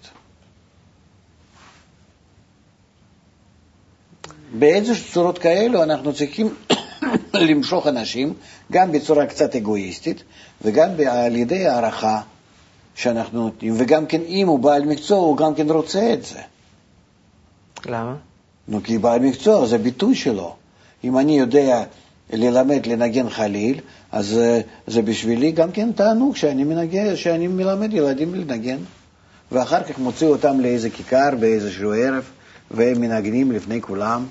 באיזה צורות כאלו אנחנו צריכים למשוך אנשים גם בצורה קצת אגואיסטית וגם על ידי הערכה שאנחנו נותנים, וגם כן אם הוא בעל מקצוע הוא גם כן רוצה את זה. למה? נו, כי בעל מקצוע זה ביטוי שלו. אם אני יודע ללמד לנגן חליל, אז זה בשבילי גם כן תענוג שאני מנגן, שאני מלמד ילדים לנגן. ואחר כך מוציא אותם לאיזה כיכר באיזשהו ערב, והם מנגנים לפני כולם.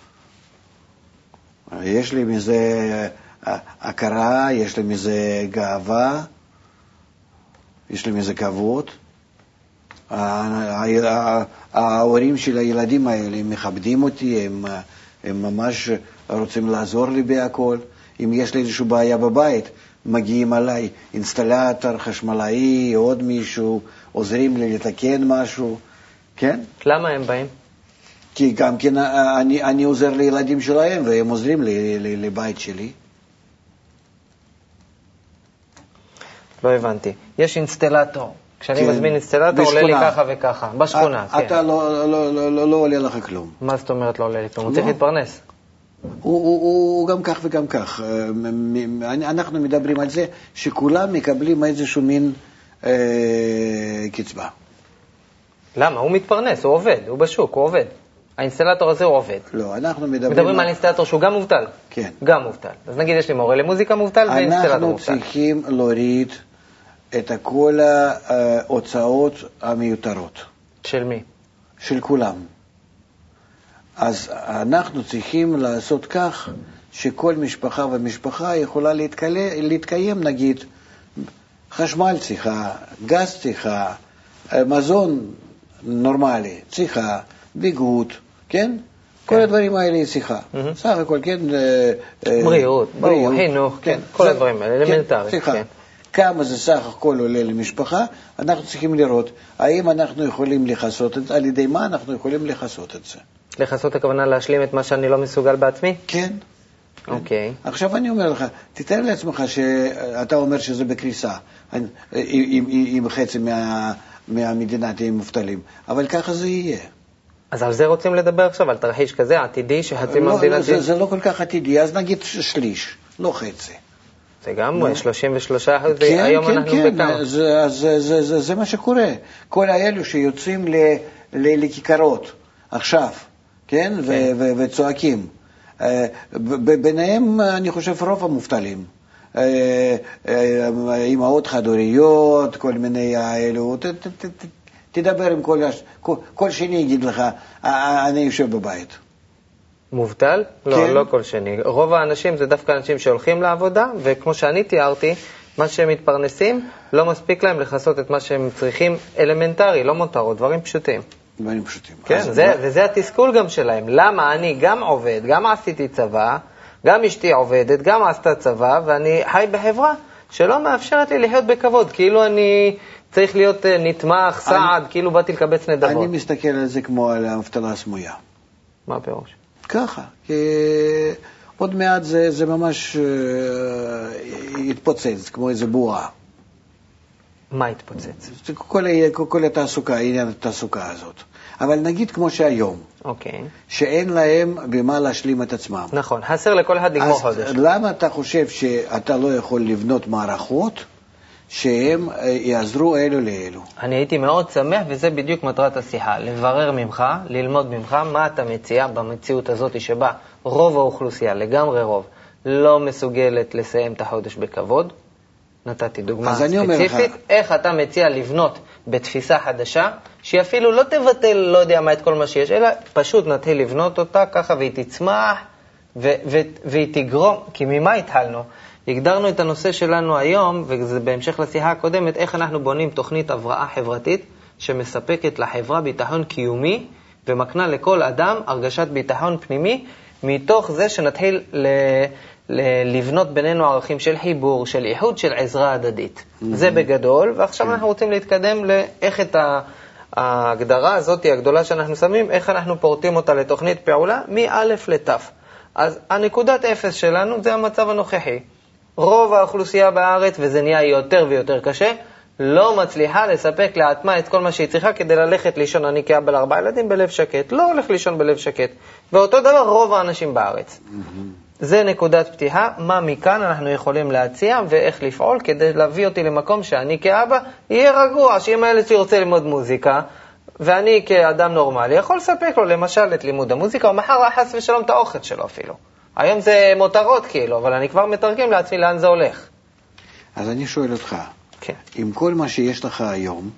יש לי מזה הכרה, יש לי מזה גאווה, יש לי מזה כבוד. ההורים של הילדים האלה הם מכבדים אותי, הם, הם ממש רוצים לעזור לי בהכל. אם יש לי איזושהי בעיה בבית, מגיעים עליי אינסטלטור, חשמלאי, עוד מישהו, עוזרים לי לתקן משהו, כן? למה הם באים? כי גם כן אני, אני עוזר לילדים שלהם, והם עוזרים לי, לי, לבית שלי. לא הבנתי. יש אינסטלטור. כשאני כן. מזמין אינסטלטור, עולה לי ככה וככה. בשכונה, אתה כן. לא, לא, לא, לא, לא עולה לך כלום. מה זאת אומרת לא עולה לי כלום? הוא צריך להתפרנס. הוא, הוא, הוא גם כך וגם כך. אנחנו מדברים על זה שכולם מקבלים איזשהו מין אה, קצבה. למה? הוא מתפרנס, הוא עובד, הוא בשוק, הוא עובד. האינסטלטור הזה הוא עובד. לא, אנחנו מדברים... מדברים על אינסטלטור שהוא גם מובטל? כן. גם מובטל. אז נגיד יש לי מורה למוזיקה מובטל ואינסטלטור מובטל. אנחנו צריכים להוריד את כל ההוצאות המיותרות. של מי? של כולם. אז אנחנו צריכים לעשות כך שכל משפחה ומשפחה יכולה להתקיים, נגיד, חשמל צריכה, גז צריכה, מזון נורמלי צריכה, ביגוד, כן? כל הדברים האלה היא צריכה. סך הכל, כן? בריאות, חינוך, כן, כל הדברים האלה, אלמנטרי. צריכה. כמה זה סך הכל עולה למשפחה, אנחנו צריכים לראות האם אנחנו יכולים לחסות את זה, על ידי מה אנחנו יכולים לחסות את זה. לחסות הכוונה להשלים את מה שאני לא מסוגל בעצמי? כן. אוקיי. עכשיו אני אומר לך, תתאר לעצמך שאתה אומר שזה בקריסה, אם חצי מהמדינה תהיה מובטלים, אבל ככה זה יהיה. אז על זה רוצים לדבר עכשיו, על תרחיש כזה עתידי שחצי מהמדינה... זה לא כל כך עתידי, אז נגיד שליש, לא חצי. זה גם שלושים ושלושה אחוז, היום אנחנו בכמה. זה מה שקורה. כל האלו שיוצאים לכיכרות עכשיו, כן, וצועקים. ביניהם, אני חושב, רוב המובטלים. אמהות חד-הוריות, כל מיני האלו. תדבר עם כל שני, יגיד לך, אני יושב בבית. מובטל? לא, כן. לא כל שני. רוב האנשים זה דווקא אנשים שהולכים לעבודה, וכמו שאני תיארתי, מה שהם מתפרנסים, לא מספיק להם לחסות את מה שהם צריכים אלמנטרי, לא מותרות, דברים פשוטים. דברים פשוטים. כן, זה, לא... וזה התסכול גם שלהם. למה אני גם עובד, גם עשיתי צבא, גם אשתי עובדת, גם עשתה צבא, ואני חי בחברה שלא מאפשרת לי לחיות בכבוד, כאילו אני צריך להיות נתמך, סעד, אני... כאילו באתי לקבץ נדבות. אני מסתכל על זה כמו על האבטלה הסמויה. מה הפירוש? ככה, כי עוד מעט זה, זה ממש יתפוצץ, כמו איזה בועה. מה יתפוצץ? כל, כל התעסוקה, עניין התעסוקה הזאת. אבל נגיד כמו שהיום, אוקיי. שאין להם במה להשלים את עצמם. נכון, חסר לכל אחד לגמור חודש. אז למה אתה חושב שאתה לא יכול לבנות מערכות שהם יעזרו אלו לאלו? אני הייתי מאוד שמח, וזה בדיוק מטרת השיחה, לברר ממך, ללמוד ממך, מה אתה מציע במציאות הזאת שבה רוב האוכלוסייה, לגמרי רוב, לא מסוגלת לסיים את החודש בכבוד. נתתי דוגמה ספציפית, איך אתה מציע לבנות בתפיסה חדשה, שהיא אפילו לא תבטל, לא יודע מה, את כל מה שיש, אלא פשוט נתחיל לבנות אותה ככה, והיא תצמח, ו- ו- והיא תגרום, כי ממה התחלנו? הגדרנו את הנושא שלנו היום, וזה בהמשך לשיחה הקודמת, איך אנחנו בונים תוכנית הבראה חברתית, שמספקת לחברה ביטחון קיומי, ומקנה לכל אדם הרגשת ביטחון פנימי, מתוך זה שנתחיל ל... לבנות בינינו ערכים של חיבור, של איחוד, של עזרה הדדית. Mm-hmm. זה בגדול, ועכשיו mm-hmm. אנחנו רוצים להתקדם לאיך את ההגדרה הזאת, הגדולה שאנחנו שמים, איך אנחנו פורטים אותה לתוכנית פעולה, מא' לת'. אז הנקודת אפס שלנו זה המצב הנוכחי. רוב האוכלוסייה בארץ, וזה נהיה יותר ויותר קשה, לא מצליחה לספק לעצמה את כל מה שהיא צריכה כדי ללכת לישון. אני כאבא לארבעה ילדים בלב שקט, לא הולך לישון בלב שקט. ואותו דבר רוב האנשים בארץ. Mm-hmm. זה נקודת פתיחה, מה מכאן אנחנו יכולים להציע ואיך לפעול כדי להביא אותי למקום שאני כאבא יהיה רגוע, שאם הילד שלי רוצה ללמוד מוזיקה, ואני כאדם נורמלי יכול לספק לו למשל את לימוד המוזיקה, או מחר חס ושלום את האוכל שלו אפילו. היום זה מותרות כאילו, אבל אני כבר מתרגם לעצמי לאן זה הולך. אז אני שואל אותך, כן. עם כל מה שיש לך היום,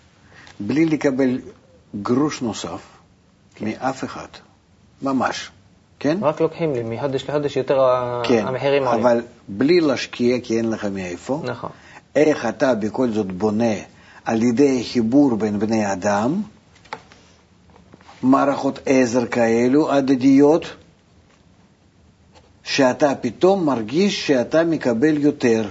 בלי לקבל גרוש נוסף כן. מאף אחד, ממש, כן? רק לוקחים לי מחודש לחודש יותר כן, המחירים עולים. אבל בלי להשקיע כי אין לך מאיפה. נכון. איך אתה בכל זאת בונה על ידי חיבור בין בני אדם, מערכות עזר כאלו, הדדיות, שאתה פתאום מרגיש שאתה מקבל יותר.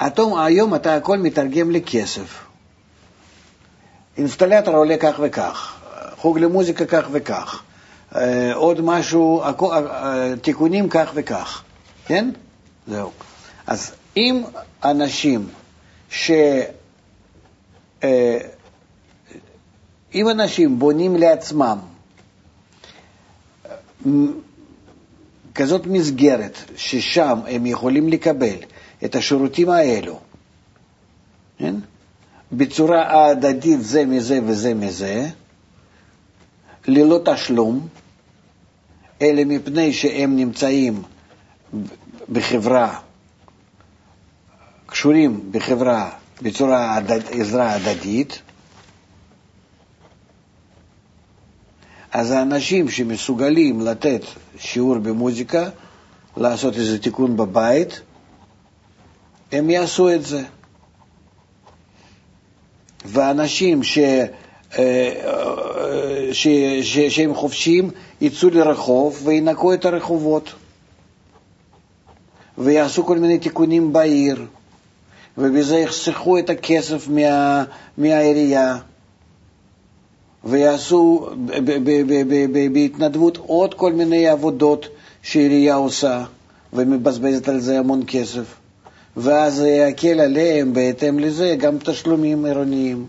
התום, היום אתה הכל מתרגם לכסף. אינסטלטור עולה כך וכך, חוג למוזיקה כך וכך, עוד משהו, תיקונים כך וכך, כן? זהו. אז אם אנשים ש... אם אנשים בונים לעצמם כזאת מסגרת ששם הם יכולים לקבל את השירותים האלו, כן? בצורה הדדית זה מזה וזה מזה, ללא תשלום, אלא מפני שהם נמצאים בחברה, קשורים בחברה בצורה עזרה הדדית, אז האנשים שמסוגלים לתת שיעור במוזיקה, לעשות איזה תיקון בבית, הם יעשו את זה. ואנשים ש, ש, ש, שהם חופשיים יצאו לרחוב וינקו את הרחובות ויעשו כל מיני תיקונים בעיר, ובזה יחסכו את הכסף מה, מהעירייה, ויעשו בהתנדבות עוד כל מיני עבודות שהעירייה עושה ומבזבזת על זה המון כסף, ואז יקל עליהם בהתאם לזה גם תשלומים עירוניים.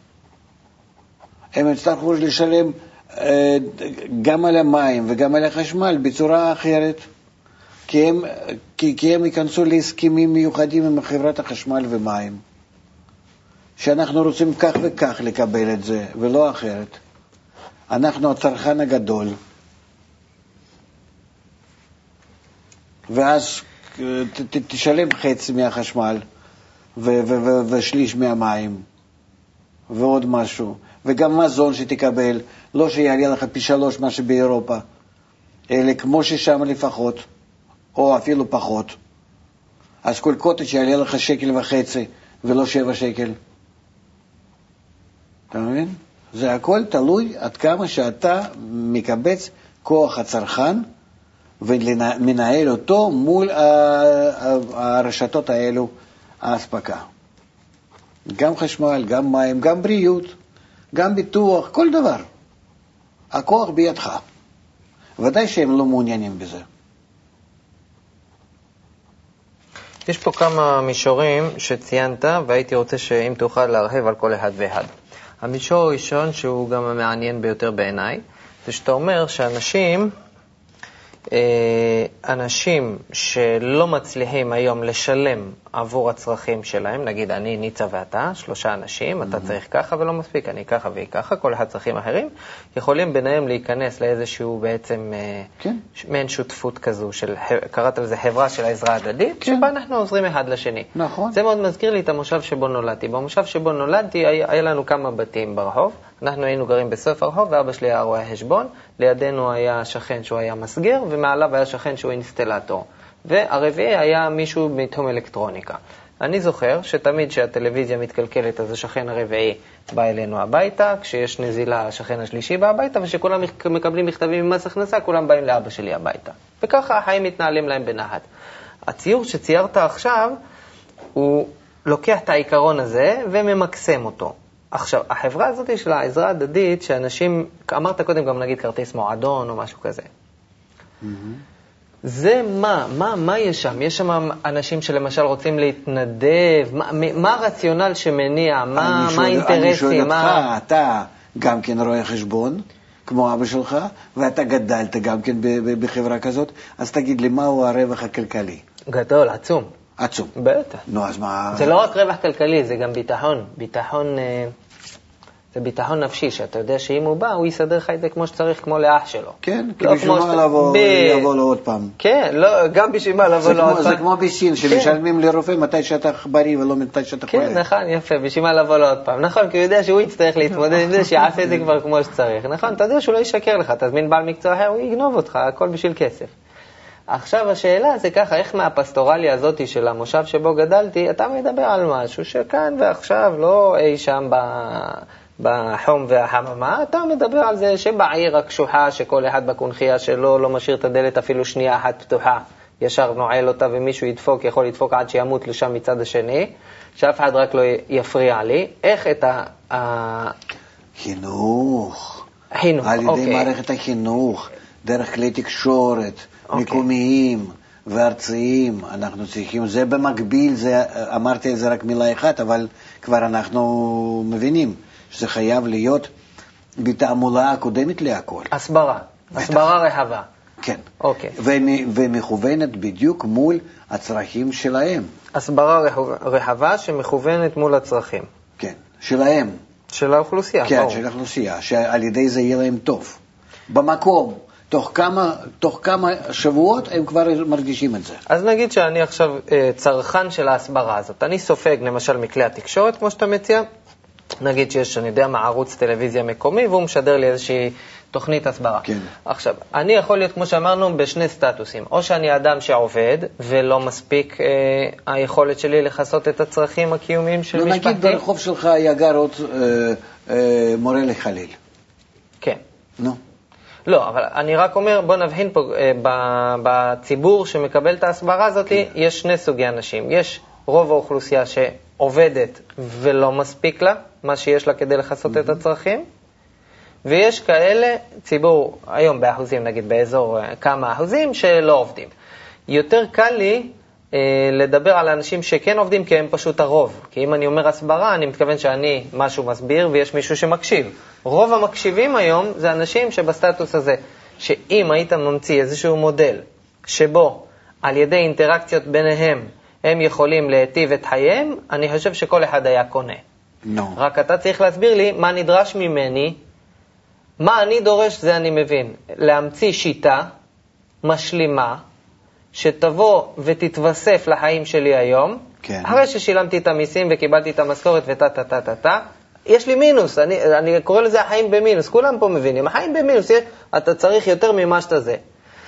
הם יצטרכו לשלם גם על המים וגם על החשמל בצורה אחרת, כי הם, כי, כי הם ייכנסו להסכמים מיוחדים עם חברת החשמל ומים, שאנחנו רוצים כך וכך לקבל את זה ולא אחרת. אנחנו הצרכן הגדול, ואז ת, ת, תשלם חצי מהחשמל ו, ו, ו, ושליש מהמים ועוד משהו, וגם מזון שתקבל, לא שיעלה לך פי שלוש מה שבאירופה, אלא כמו ששם לפחות, או אפילו פחות. אז כל קוטג' יעלה לך שקל וחצי ולא שבע שקל. אתה מבין? זה הכל תלוי עד כמה שאתה מקבץ כוח הצרכן ומנהל אותו מול הרשתות האלו, ההספקה. גם חשמל, גם מים, גם בריאות, גם ביטוח, כל דבר. הכוח בידך. ודאי שהם לא מעוניינים בזה. יש פה כמה מישורים שציינת, והייתי רוצה שאם תוכל להרחיב על כל אחד ואחד. המישור הראשון, שהוא גם המעניין ביותר בעיניי, זה שאתה אומר שאנשים, אנשים שלא מצליחים היום לשלם עבור הצרכים שלהם, נגיד אני, ניצה ואתה, שלושה אנשים, אתה צריך ככה ולא מספיק, אני ככה והיא ככה, כל אחד צרכים אחרים, יכולים ביניהם להיכנס לאיזשהו בעצם כן. מעין שותפות כזו, של, קראת לזה חברה של העזרה הדדית, כן. שבה אנחנו עוזרים אחד לשני. נכון. זה מאוד מזכיר לי את המושב שבו נולדתי. במושב שבו נולדתי היה, היה לנו כמה בתים ברחוב, אנחנו היינו גרים בסוף הרחוב, ואבא שלי היה רואה חשבון, לידינו היה שכן שהוא היה מסגר, ומעליו היה שכן שהוא אינסטלטור. והרביעי היה מישהו מתחום אלקטרוניקה. אני זוכר שתמיד שהטלוויזיה מתקלקלת, אז השכן הרביעי בא אלינו הביתה, כשיש נזילה השכן השלישי בא הביתה, ושכולם מקבלים מכתבים ממס הכנסה, כולם באים לאבא שלי הביתה. וככה החיים מתנהלים להם בנחת. הציור שציירת עכשיו, הוא לוקח את העיקרון הזה וממקסם אותו. עכשיו, החברה הזאת של העזרה הדדית, שאנשים, אמרת קודם גם נגיד כרטיס מועדון או משהו כזה. Mm-hmm. זה מה? מה, מה יש שם? יש שם אנשים שלמשל רוצים להתנדב? מה, מה הרציונל שמניע? מה, מה האינטרסים? אני שואל אותך, מה... אתה גם כן רואה חשבון, כמו אבא שלך, ואתה גדלת גם כן בחברה כזאת, אז תגיד לי, מהו הרווח הכלכלי? גדול, עצום. עצום. בטח. נו, אז מה... זה לא רק רווח כלכלי, זה גם ביטחון. ביטחון... זה ביטחון נפשי, שאתה יודע שאם הוא בא, הוא יסדר לך את זה כמו שצריך, כמו לאח שלו. כן, כי בשביל מה לבוא, לבוא לו עוד פעם. כן, לא, גם בשביל מה לבוא לו עוד פעם. זה כמו בסין, שמשלמים לרופא מתי שאתה בריא ולא מתי שאתה חולה. כן, נכון, יפה, בשביל מה לבוא לו עוד פעם. נכון, כי הוא יודע שהוא יצטרך להתמודד עם זה, שיעשה את זה כבר כמו שצריך. נכון, אתה יודע שהוא לא ישקר לך, תזמין בעל מקצוע אחר, הוא יגנוב אותך, הכל בשביל כסף. עכשיו השאלה זה ככה, איך מהפסטורליה הזאת של המושב שבו גדלתי, אתה מדבר על משהו שכאן ועכשיו, לא אי שם ב... בחום והחממה, אתה מדבר על זה שבעיר הקשוחה, שכל אחד בקונחייה שלו לא משאיר את הדלת אפילו שנייה אחת פתוחה, ישר נועל אותה ומישהו ידפוק, יכול לדפוק עד שימות לשם מצד השני, שאף אחד רק לא יפריע לי. איך את ה... חינוך. חינוך, על ידי אוקיי. מערכת החינוך, דרך כלי תקשורת, אוקיי. מקומיים וארציים, אנחנו צריכים, זה במקביל, זה, אמרתי את זה רק מילה אחת, אבל כבר אנחנו מבינים שזה חייב להיות בתעמולה הקודמת להכל. הסברה, הסברה רחבה. כן. אוקיי. ומכוונת בדיוק מול הצרכים שלהם. הסברה רחבה שמכוונת מול הצרכים. כן, שלהם. של האוכלוסייה. כן, של האוכלוסייה, שעל ידי זה יהיה להם טוב. במקום, תוך כמה, תוך כמה שבועות הם כבר מרגישים את זה. אז נגיד שאני עכשיו צרכן של ההסברה הזאת. אני סופג למשל מכלי התקשורת, כמו שאתה מציע. נגיד שיש, אני יודע מה, ערוץ טלוויזיה מקומי, והוא משדר לי איזושהי תוכנית הסברה. כן. עכשיו, אני יכול להיות, כמו שאמרנו, בשני סטטוסים. או שאני אדם שעובד, ולא מספיק אה, היכולת שלי לחסות את הצרכים הקיומיים של לא משפחתי. נגיד ברחוב שלך יגר עוד אה, אה, מורה לחליל. כן. נו. לא, אבל אני רק אומר, בוא נבחין פה, אה, בציבור שמקבל את ההסברה הזאת, כן. יש שני סוגי אנשים. יש רוב האוכלוסייה שעובדת ולא מספיק לה, מה שיש לה כדי לחסות mm-hmm. את הצרכים, ויש כאלה, ציבור, היום באחוזים, נגיד באזור כמה אחוזים, שלא עובדים. יותר קל לי אה, לדבר על האנשים שכן עובדים, כי הם פשוט הרוב. כי אם אני אומר הסברה, אני מתכוון שאני משהו מסביר, ויש מישהו שמקשיב. רוב המקשיבים היום זה אנשים שבסטטוס הזה, שאם היית ממציא איזשהו מודל, שבו על ידי אינטראקציות ביניהם, הם יכולים להיטיב את חייהם, אני חושב שכל אחד היה קונה. No. רק אתה צריך להסביר לי מה נדרש ממני, מה אני דורש, זה אני מבין. להמציא שיטה משלימה, שתבוא ותתווסף לחיים שלי היום, כן. אחרי ששילמתי את המיסים וקיבלתי את המשכורת ותה תה תה תה תה, יש לי מינוס, אני, אני קורא לזה החיים במינוס, כולם פה מבינים, החיים במינוס, אתה צריך יותר ממה שאתה זה.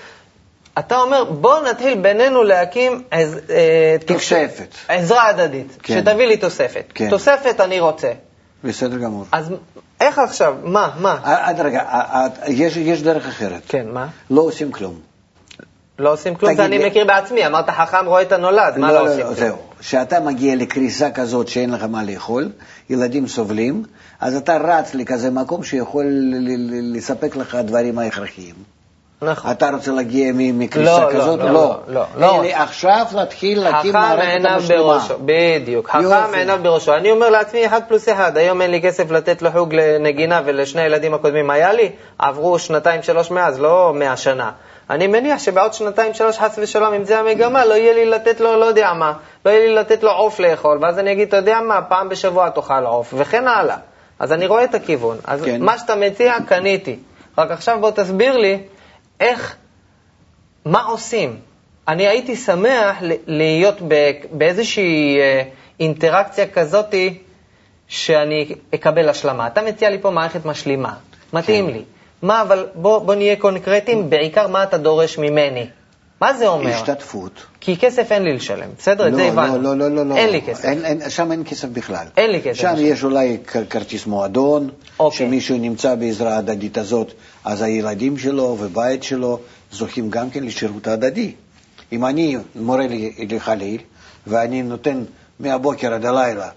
אתה אומר, בוא נתחיל בינינו להקים עז, אה, תוספת. עזרה הדדית, כן. שתביא לי תוספת. כן. תוספת אני רוצה. בסדר גמור. אז איך עכשיו? מה? מה? עד רגע, יש, יש דרך אחרת. כן, מה? לא עושים כלום. לא עושים כלום, זה אני מכיר בעצמי, אמרת חכם רואה את הנולד, מה לא עושים כלום? זהו, כשאתה מגיע לקריסה כזאת שאין לך מה לאכול, ילדים סובלים, אז אתה רץ לכזה מקום שיכול לספק לך דברים ההכרחיים. נכון. אתה רוצה להגיע מקריסה כזאת? לא, לא, לא. עכשיו להתחיל להקים מערכת המשלימה. בדיוק, חכם עיניו בראשו. אני אומר לעצמי אחד פלוס אחד, היום אין לי כסף לתת לו חוג לנגינה ולשני ילדים הקודמים היה לי, עברו שנתיים שלוש מאז, לא מאה שנה. אני מניח שבעוד שנתיים שלוש חס ושלום, אם זה המגמה, לא יהיה לי לתת לו, לא יודע מה, לא יהיה לי לתת לו עוף לאכול, ואז אני אגיד, אתה יודע מה, פעם בשבוע תאכל עוף, וכן הלאה. אז אני רואה את הכיוון. אז כן. מה שאתה מציע, קניתי. רק עכשיו בוא תסביר לי, איך, מה עושים? אני הייתי שמח להיות באיזושהי אינטראקציה כזאת שאני אקבל השלמה. אתה מציע לי פה מערכת משלימה, מתאים כן. לי. מה, אבל בוא, בוא נהיה קונקרטיים, בעיקר מה אתה דורש ממני? מה זה אומר? השתתפות. כי כסף אין לי לשלם, בסדר? לא, את זה הבנו. לא, לא, לא, לא. אין לי כסף. אין, אין, שם אין כסף בכלל. אין לי כסף. שם בכלל. יש אולי כרטיס מועדון, אוקיי. שמישהו נמצא בעזרה הדדית הזאת, אז הילדים שלו ובית שלו זוכים גם כן לשירות הדדי. אם אני מורה לחליל, ואני נותן מהבוקר עד הלילה,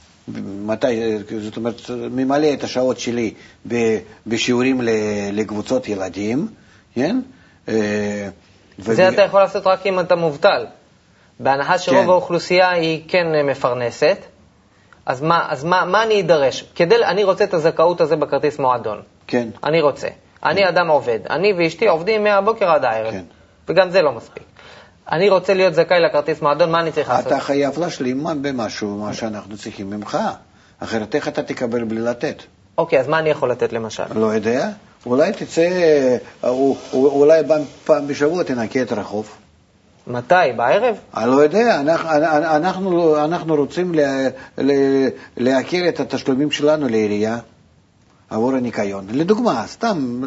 מתי, זאת אומרת, ממלא את השעות שלי בשיעורים לקבוצות ילדים, כן? זה אתה יכול לעשות רק אם אתה מובטל. בהנחה שרוב האוכלוסייה היא כן מפרנסת, אז מה, אז מה, מה אני אדרש? כדי, אני רוצה את הזכאות הזה בכרטיס מועדון. כן. אני רוצה. אני אדם עובד. אני ואשתי עובדים מהבוקר עד הערב. כן. וגם זה לא מספיק. אני רוצה להיות זכאי לכרטיס מועדון, מה אני צריך לעשות? אתה חייב להשלים במשהו, מה שאנחנו צריכים ממך. אחרת איך אתה תקבל בלי לתת? אוקיי, אז מה אני יכול לתת למשל? לא יודע. אולי תצא, אולי פעם בשבוע תנקה את הרחוב. מתי? בערב? אני לא יודע. אנחנו, אנחנו רוצים להכיר את התשלומים שלנו לעירייה. עבור הניקיון. לדוגמה, סתם,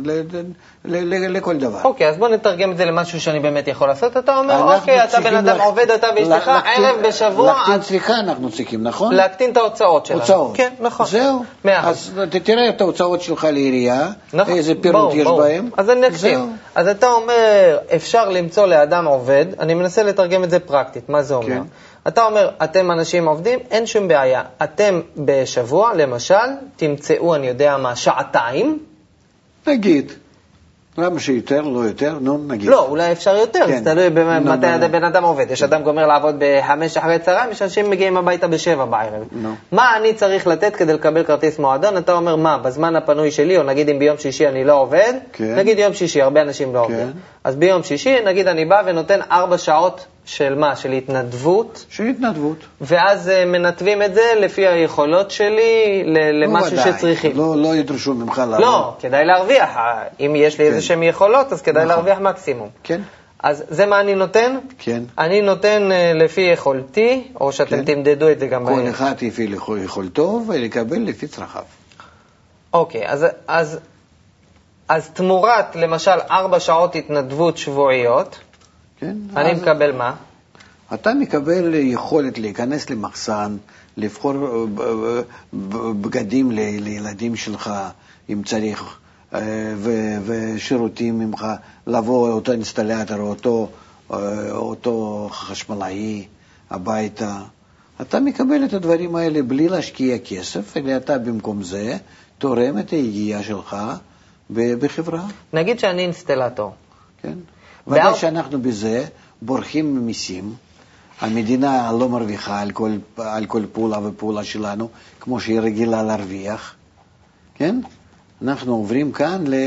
לכל דבר. אוקיי, אז בוא נתרגם את זה למשהו שאני באמת יכול לעשות. אתה אומר, אוקיי, אתה בן אדם עובד, אתה ואשתך, ערב בשבוע. להקטין צריכה אנחנו צריכים, נכון? להקטין את ההוצאות שלנו. הוצאות. כן, נכון. זהו. אז תראה את ההוצאות שלך לעירייה, איזה פירוט יש בהם. אז אני נקטין. אז אתה אומר, אפשר למצוא לאדם עובד, אני מנסה לתרגם את זה פרקטית, מה זה אומר? כן. אתה אומר, אתם אנשים עובדים, אין שום בעיה. אתם בשבוע, למשל, תמצאו, אני יודע מה, שעתיים. נגיד. למה שיותר, לא יותר, נו, נגיד. לא, אולי אפשר יותר, כן. זה תלוי במתי נו, נו, בן אדם עובד. יש אדם גומר לעבוד בחמש אחרי צהריים, יש אנשים מגיעים הביתה בשבע בערב. נו. מה אני צריך לתת כדי לקבל כרטיס מועדון? אתה אומר, מה, בזמן הפנוי שלי, או נגיד אם ביום שישי אני לא עובד, כן. נגיד יום שישי, הרבה אנשים לא כן. עובדים. אז ביום שישי, נגיד אני בא ונותן ארבע שעות של מה? של התנדבות. של התנדבות. ואז uh, מנתבים את זה לפי היכולות שלי ל- למשהו ודאי. שצריכים. לא, לא ידרשו ממך לעבוד. לא, כדאי להרוויח. אם יש לי כן. איזה שהם יכולות, אז כדאי נכון. להרוויח מקסימום. כן. אז זה מה אני נותן? כן. אני נותן uh, לפי יכולתי, או שאתם כן. תמדדו את זה גם כל בעניין. אחד לפי יכולתו ולקבל לפי צרכיו. אוקיי, אז, אז, אז תמורת, למשל, ארבע שעות התנדבות שבועיות, כן. אני אז מקבל מה? אתה מקבל יכולת להיכנס למחסן, לבחור בגדים ל- לילדים שלך, אם צריך, ו- ושירותים ממך, לבוא אותו אינסטלטור, אותו, אותו חשמלאי הביתה. אתה מקבל את הדברים האלה בלי להשקיע כסף, אלא אתה במקום זה תורם את היגיעה שלך בחברה. נגיד שאני אינסטלטור. כן. באר... ודאי שאנחנו בזה בורחים ממיסים. המדינה לא מרוויחה על כל, על כל פעולה ופעולה שלנו, כמו שהיא רגילה להרוויח. כן? אנחנו עוברים כאן ל...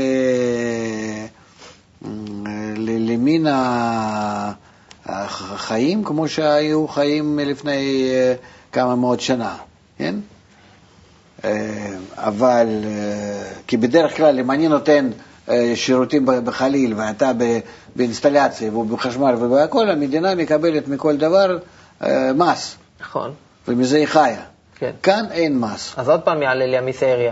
ל... למין החיים כמו שהיו חיים לפני כמה מאות שנה. כן? אבל, כי בדרך כלל, אם אני נותן שירותים בחליל, ואתה באינסטלציה ובחשמל ובהכל, המדינה מקבלת מכל דבר מס. נכון. ומזה היא חיה. כן. כאן אין מס. אז עוד פעם יעלה לי המיסי עירייה.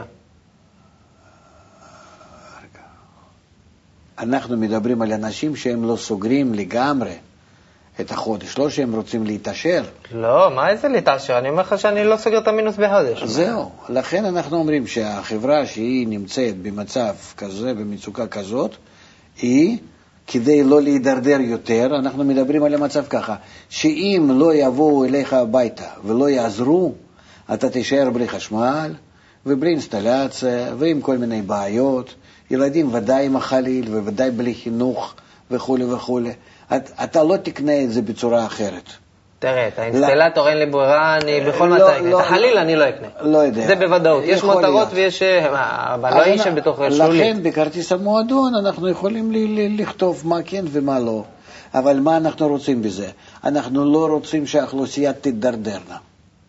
אנחנו מדברים על אנשים שהם לא סוגרים לגמרי את החודש, לא שהם רוצים להתעשר. לא, מה איזה להתעשר? אני אומר לך שאני לא סוגר את המינוס בחודש. זהו. לכן אנחנו אומרים שהחברה שהיא נמצאת במצב כזה, במצוקה כזאת, היא, כדי לא להידרדר יותר, אנחנו מדברים על המצב ככה, שאם לא יבואו אליך הביתה ולא יעזרו, אתה תישאר בלי חשמל ובלי אינסטלציה ועם כל מיני בעיות, ילדים ודאי עם החליל וודאי בלי חינוך וכו' וכו'. אתה לא תקנה את זה בצורה אחרת. תראה, את האינסטלטור אין לי ברירה, אני בכל מצב אקנה. את החליל אני לא אקנה. לא יודע. זה בוודאות. יש מותרות ויש... אבל לא איש בתוך שולית. לכן בכרטיס המועדון אנחנו יכולים לכתוב מה כן ומה לא. אבל מה אנחנו רוצים בזה? אנחנו לא רוצים שהאוכלוסייה תתדרדרנה.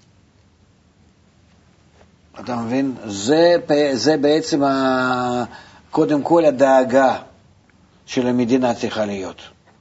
אתה מבין? זה, זה בעצם ה... קודם כל הדאגה של המדינה צריכה להיות.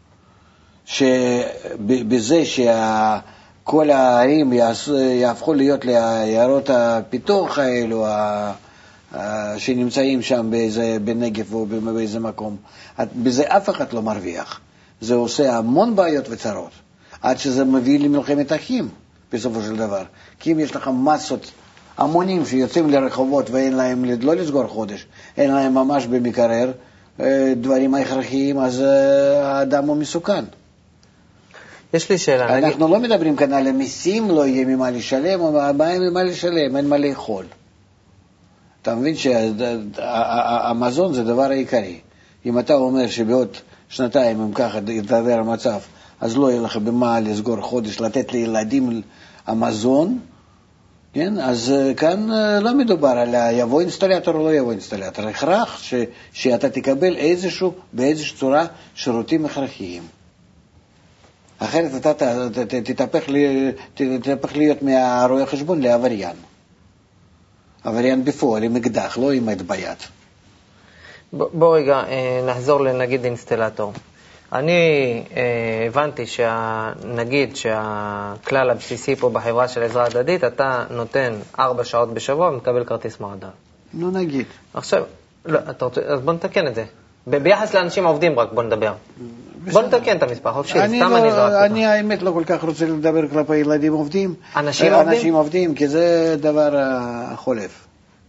שבזה שכל הערים יהפכו להיות לעיירות הפיתוח האלו שנמצאים שם באיזה, בנגב או באיזה מקום, בזה אף אחד לא מרוויח. זה עושה המון בעיות וצרות, עד שזה מביא למלחמת אחים בסופו של דבר. כי אם יש לך מסות המונים שיוצאים לרחובות ואין להם, לא לסגור חודש, אין להם ממש במקרר דברים הכרחיים, אז האדם הוא מסוכן. יש לי שאלה. אנחנו לא מדברים כאן על המיסים, לא יהיה ממה לשלם, או ממה לשלם, אין מה לאכול. אתה מבין שהמזון זה דבר העיקרי. אם אתה אומר שבעוד שנתיים אם ככה יתדרדר המצב, אז לא יהיה לך במה לסגור חודש, לתת לילדים המזון, כן? אז כאן לא מדובר על יבוא אינסטלטור או לא יבוא אינסטלטור. הכרח ש, שאתה תקבל איזשהו, באיזושהי צורה שירותים הכרחיים. אחרת אתה תתהפך, תתהפך להיות מהרואה החשבון לעבריין. עבריין בפועל עם אקדח, לא עם עד ביד. בוא רגע נחזור לנגיד אינסטלטור. אני הבנתי שנגיד שהכלל הבסיסי פה בחברה של עזרה הדדית, אתה נותן ארבע שעות בשבוע ומקבל כרטיס מועדון. נו נגיד. עכשיו, לא, אתה רוצה, אז בוא נתקן את זה. ביחס לאנשים עובדים רק בוא נדבר. בוא נתקן את המספר, חופשי, סתם אני זרק אותך. אני האמת לא כל כך רוצה לדבר כלפי ילדים עובדים. אנשים עובדים? אנשים עובדים, כי זה דבר חולף.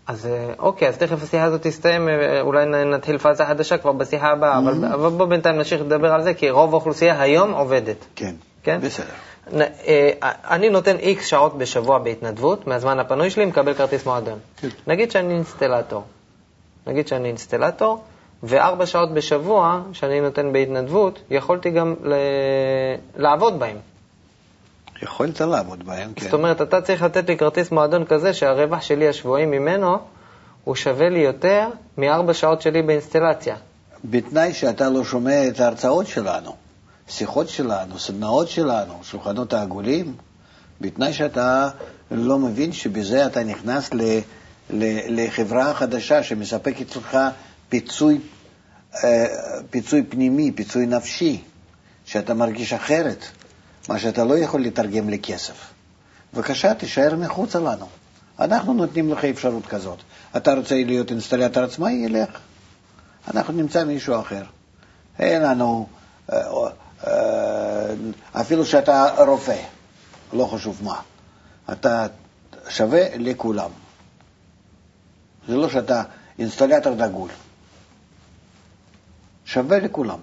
אז אוקיי, אז תכף השיחה הזאת תסתיים, אולי נתחיל פאזה חדשה כבר בשיחה הבאה, אבל, אבל בוא בינתיים נמשיך לדבר על זה, כי רוב האוכלוסייה היום עובדת. כן, כן? בסדר. אני נותן X שעות בשבוע בהתנדבות, מהזמן הפנוי שלי מקבל כרטיס מועדון. כן. נגיד שאני אינסטלטור. נגיד שאני אינסטלטור, וארבע שעות בשבוע שאני נותן בהתנדבות, יכולתי גם ל... לעבוד בהם. יכולת לעבוד בהם, כן. זאת אומרת, אתה צריך לתת לי כרטיס מועדון כזה שהרווח שלי השבועי ממנו הוא שווה לי יותר מארבע שעות שלי באינסטלציה. בתנאי שאתה לא שומע את ההרצאות שלנו, שיחות שלנו, סדנאות שלנו, שולחנות העגולים, בתנאי שאתה לא מבין שבזה אתה נכנס ל, ל, לחברה חדשה שמספקת לך פיצוי, פיצוי פנימי, פיצוי נפשי, שאתה מרגיש אחרת, מה שאתה לא יכול לתרגם לכסף. בבקשה, תישאר מחוץ לנו. אנחנו נותנים לך אפשרות כזאת. אתה רוצה להיות אינסטלטור עצמאי, ילך. אנחנו נמצא מישהו אחר. אין לנו, אפילו שאתה רופא, לא חשוב מה. אתה שווה לכולם. זה לא שאתה אינסטלטור דגול. שווה לכולם.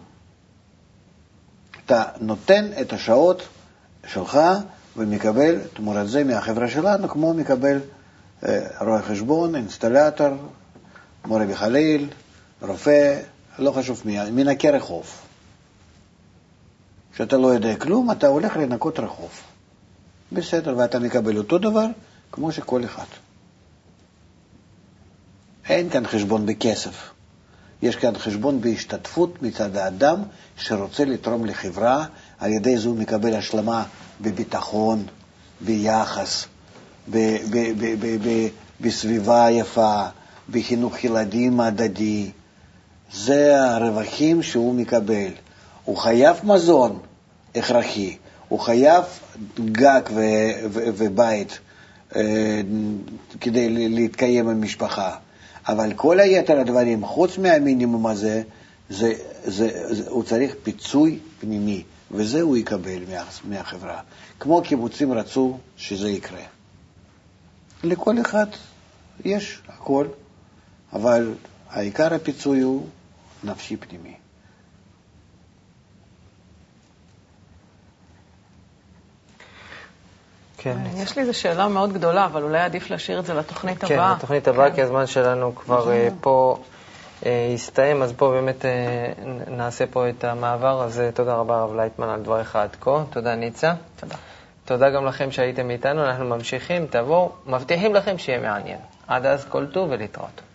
אתה נותן את השעות שלך ומקבל תמורת זה מהחברה שלנו, כמו מקבל אה, רואה חשבון, אינסטלטור, מורה בחליל, רופא, לא חשוב מי, מנקה רחוב. כשאתה לא יודע כלום, אתה הולך לנקות רחוב. בסדר, ואתה מקבל אותו דבר כמו שכל אחד. אין כאן חשבון בכסף. יש כאן חשבון בהשתתפות מצד האדם שרוצה לתרום לחברה, על ידי זה הוא מקבל השלמה בביטחון, ביחס, ב- ב- ב- ב- ב- בסביבה יפה, בחינוך ילדים הדדי. זה הרווחים שהוא מקבל. הוא חייב מזון הכרחי, הוא חייב גג ו- ו- ובית אה, כדי להתקיים במשפחה. אבל כל היתר הדברים, חוץ מהמינימום הזה, זה, זה, זה, הוא צריך פיצוי פנימי, וזה הוא יקבל מה, מהחברה. כמו קיבוצים רצו שזה יקרה. לכל אחד יש הכל, אבל העיקר הפיצוי הוא נפשי פנימי. כן. יש לי איזו שאלה מאוד גדולה, אבל אולי עדיף להשאיר את זה לתוכנית הבאה. כן, לתוכנית הבאה, כי הזמן שלנו כבר פה הסתיים, אז פה באמת נעשה פה את המעבר. אז תודה רבה רב לייטמן על דבריך עד כה. תודה ניצה. תודה. תודה גם לכם שהייתם איתנו, אנחנו ממשיכים, תבואו, מבטיחים לכם שיהיה מעניין. עד אז כל טוב ולהתראות.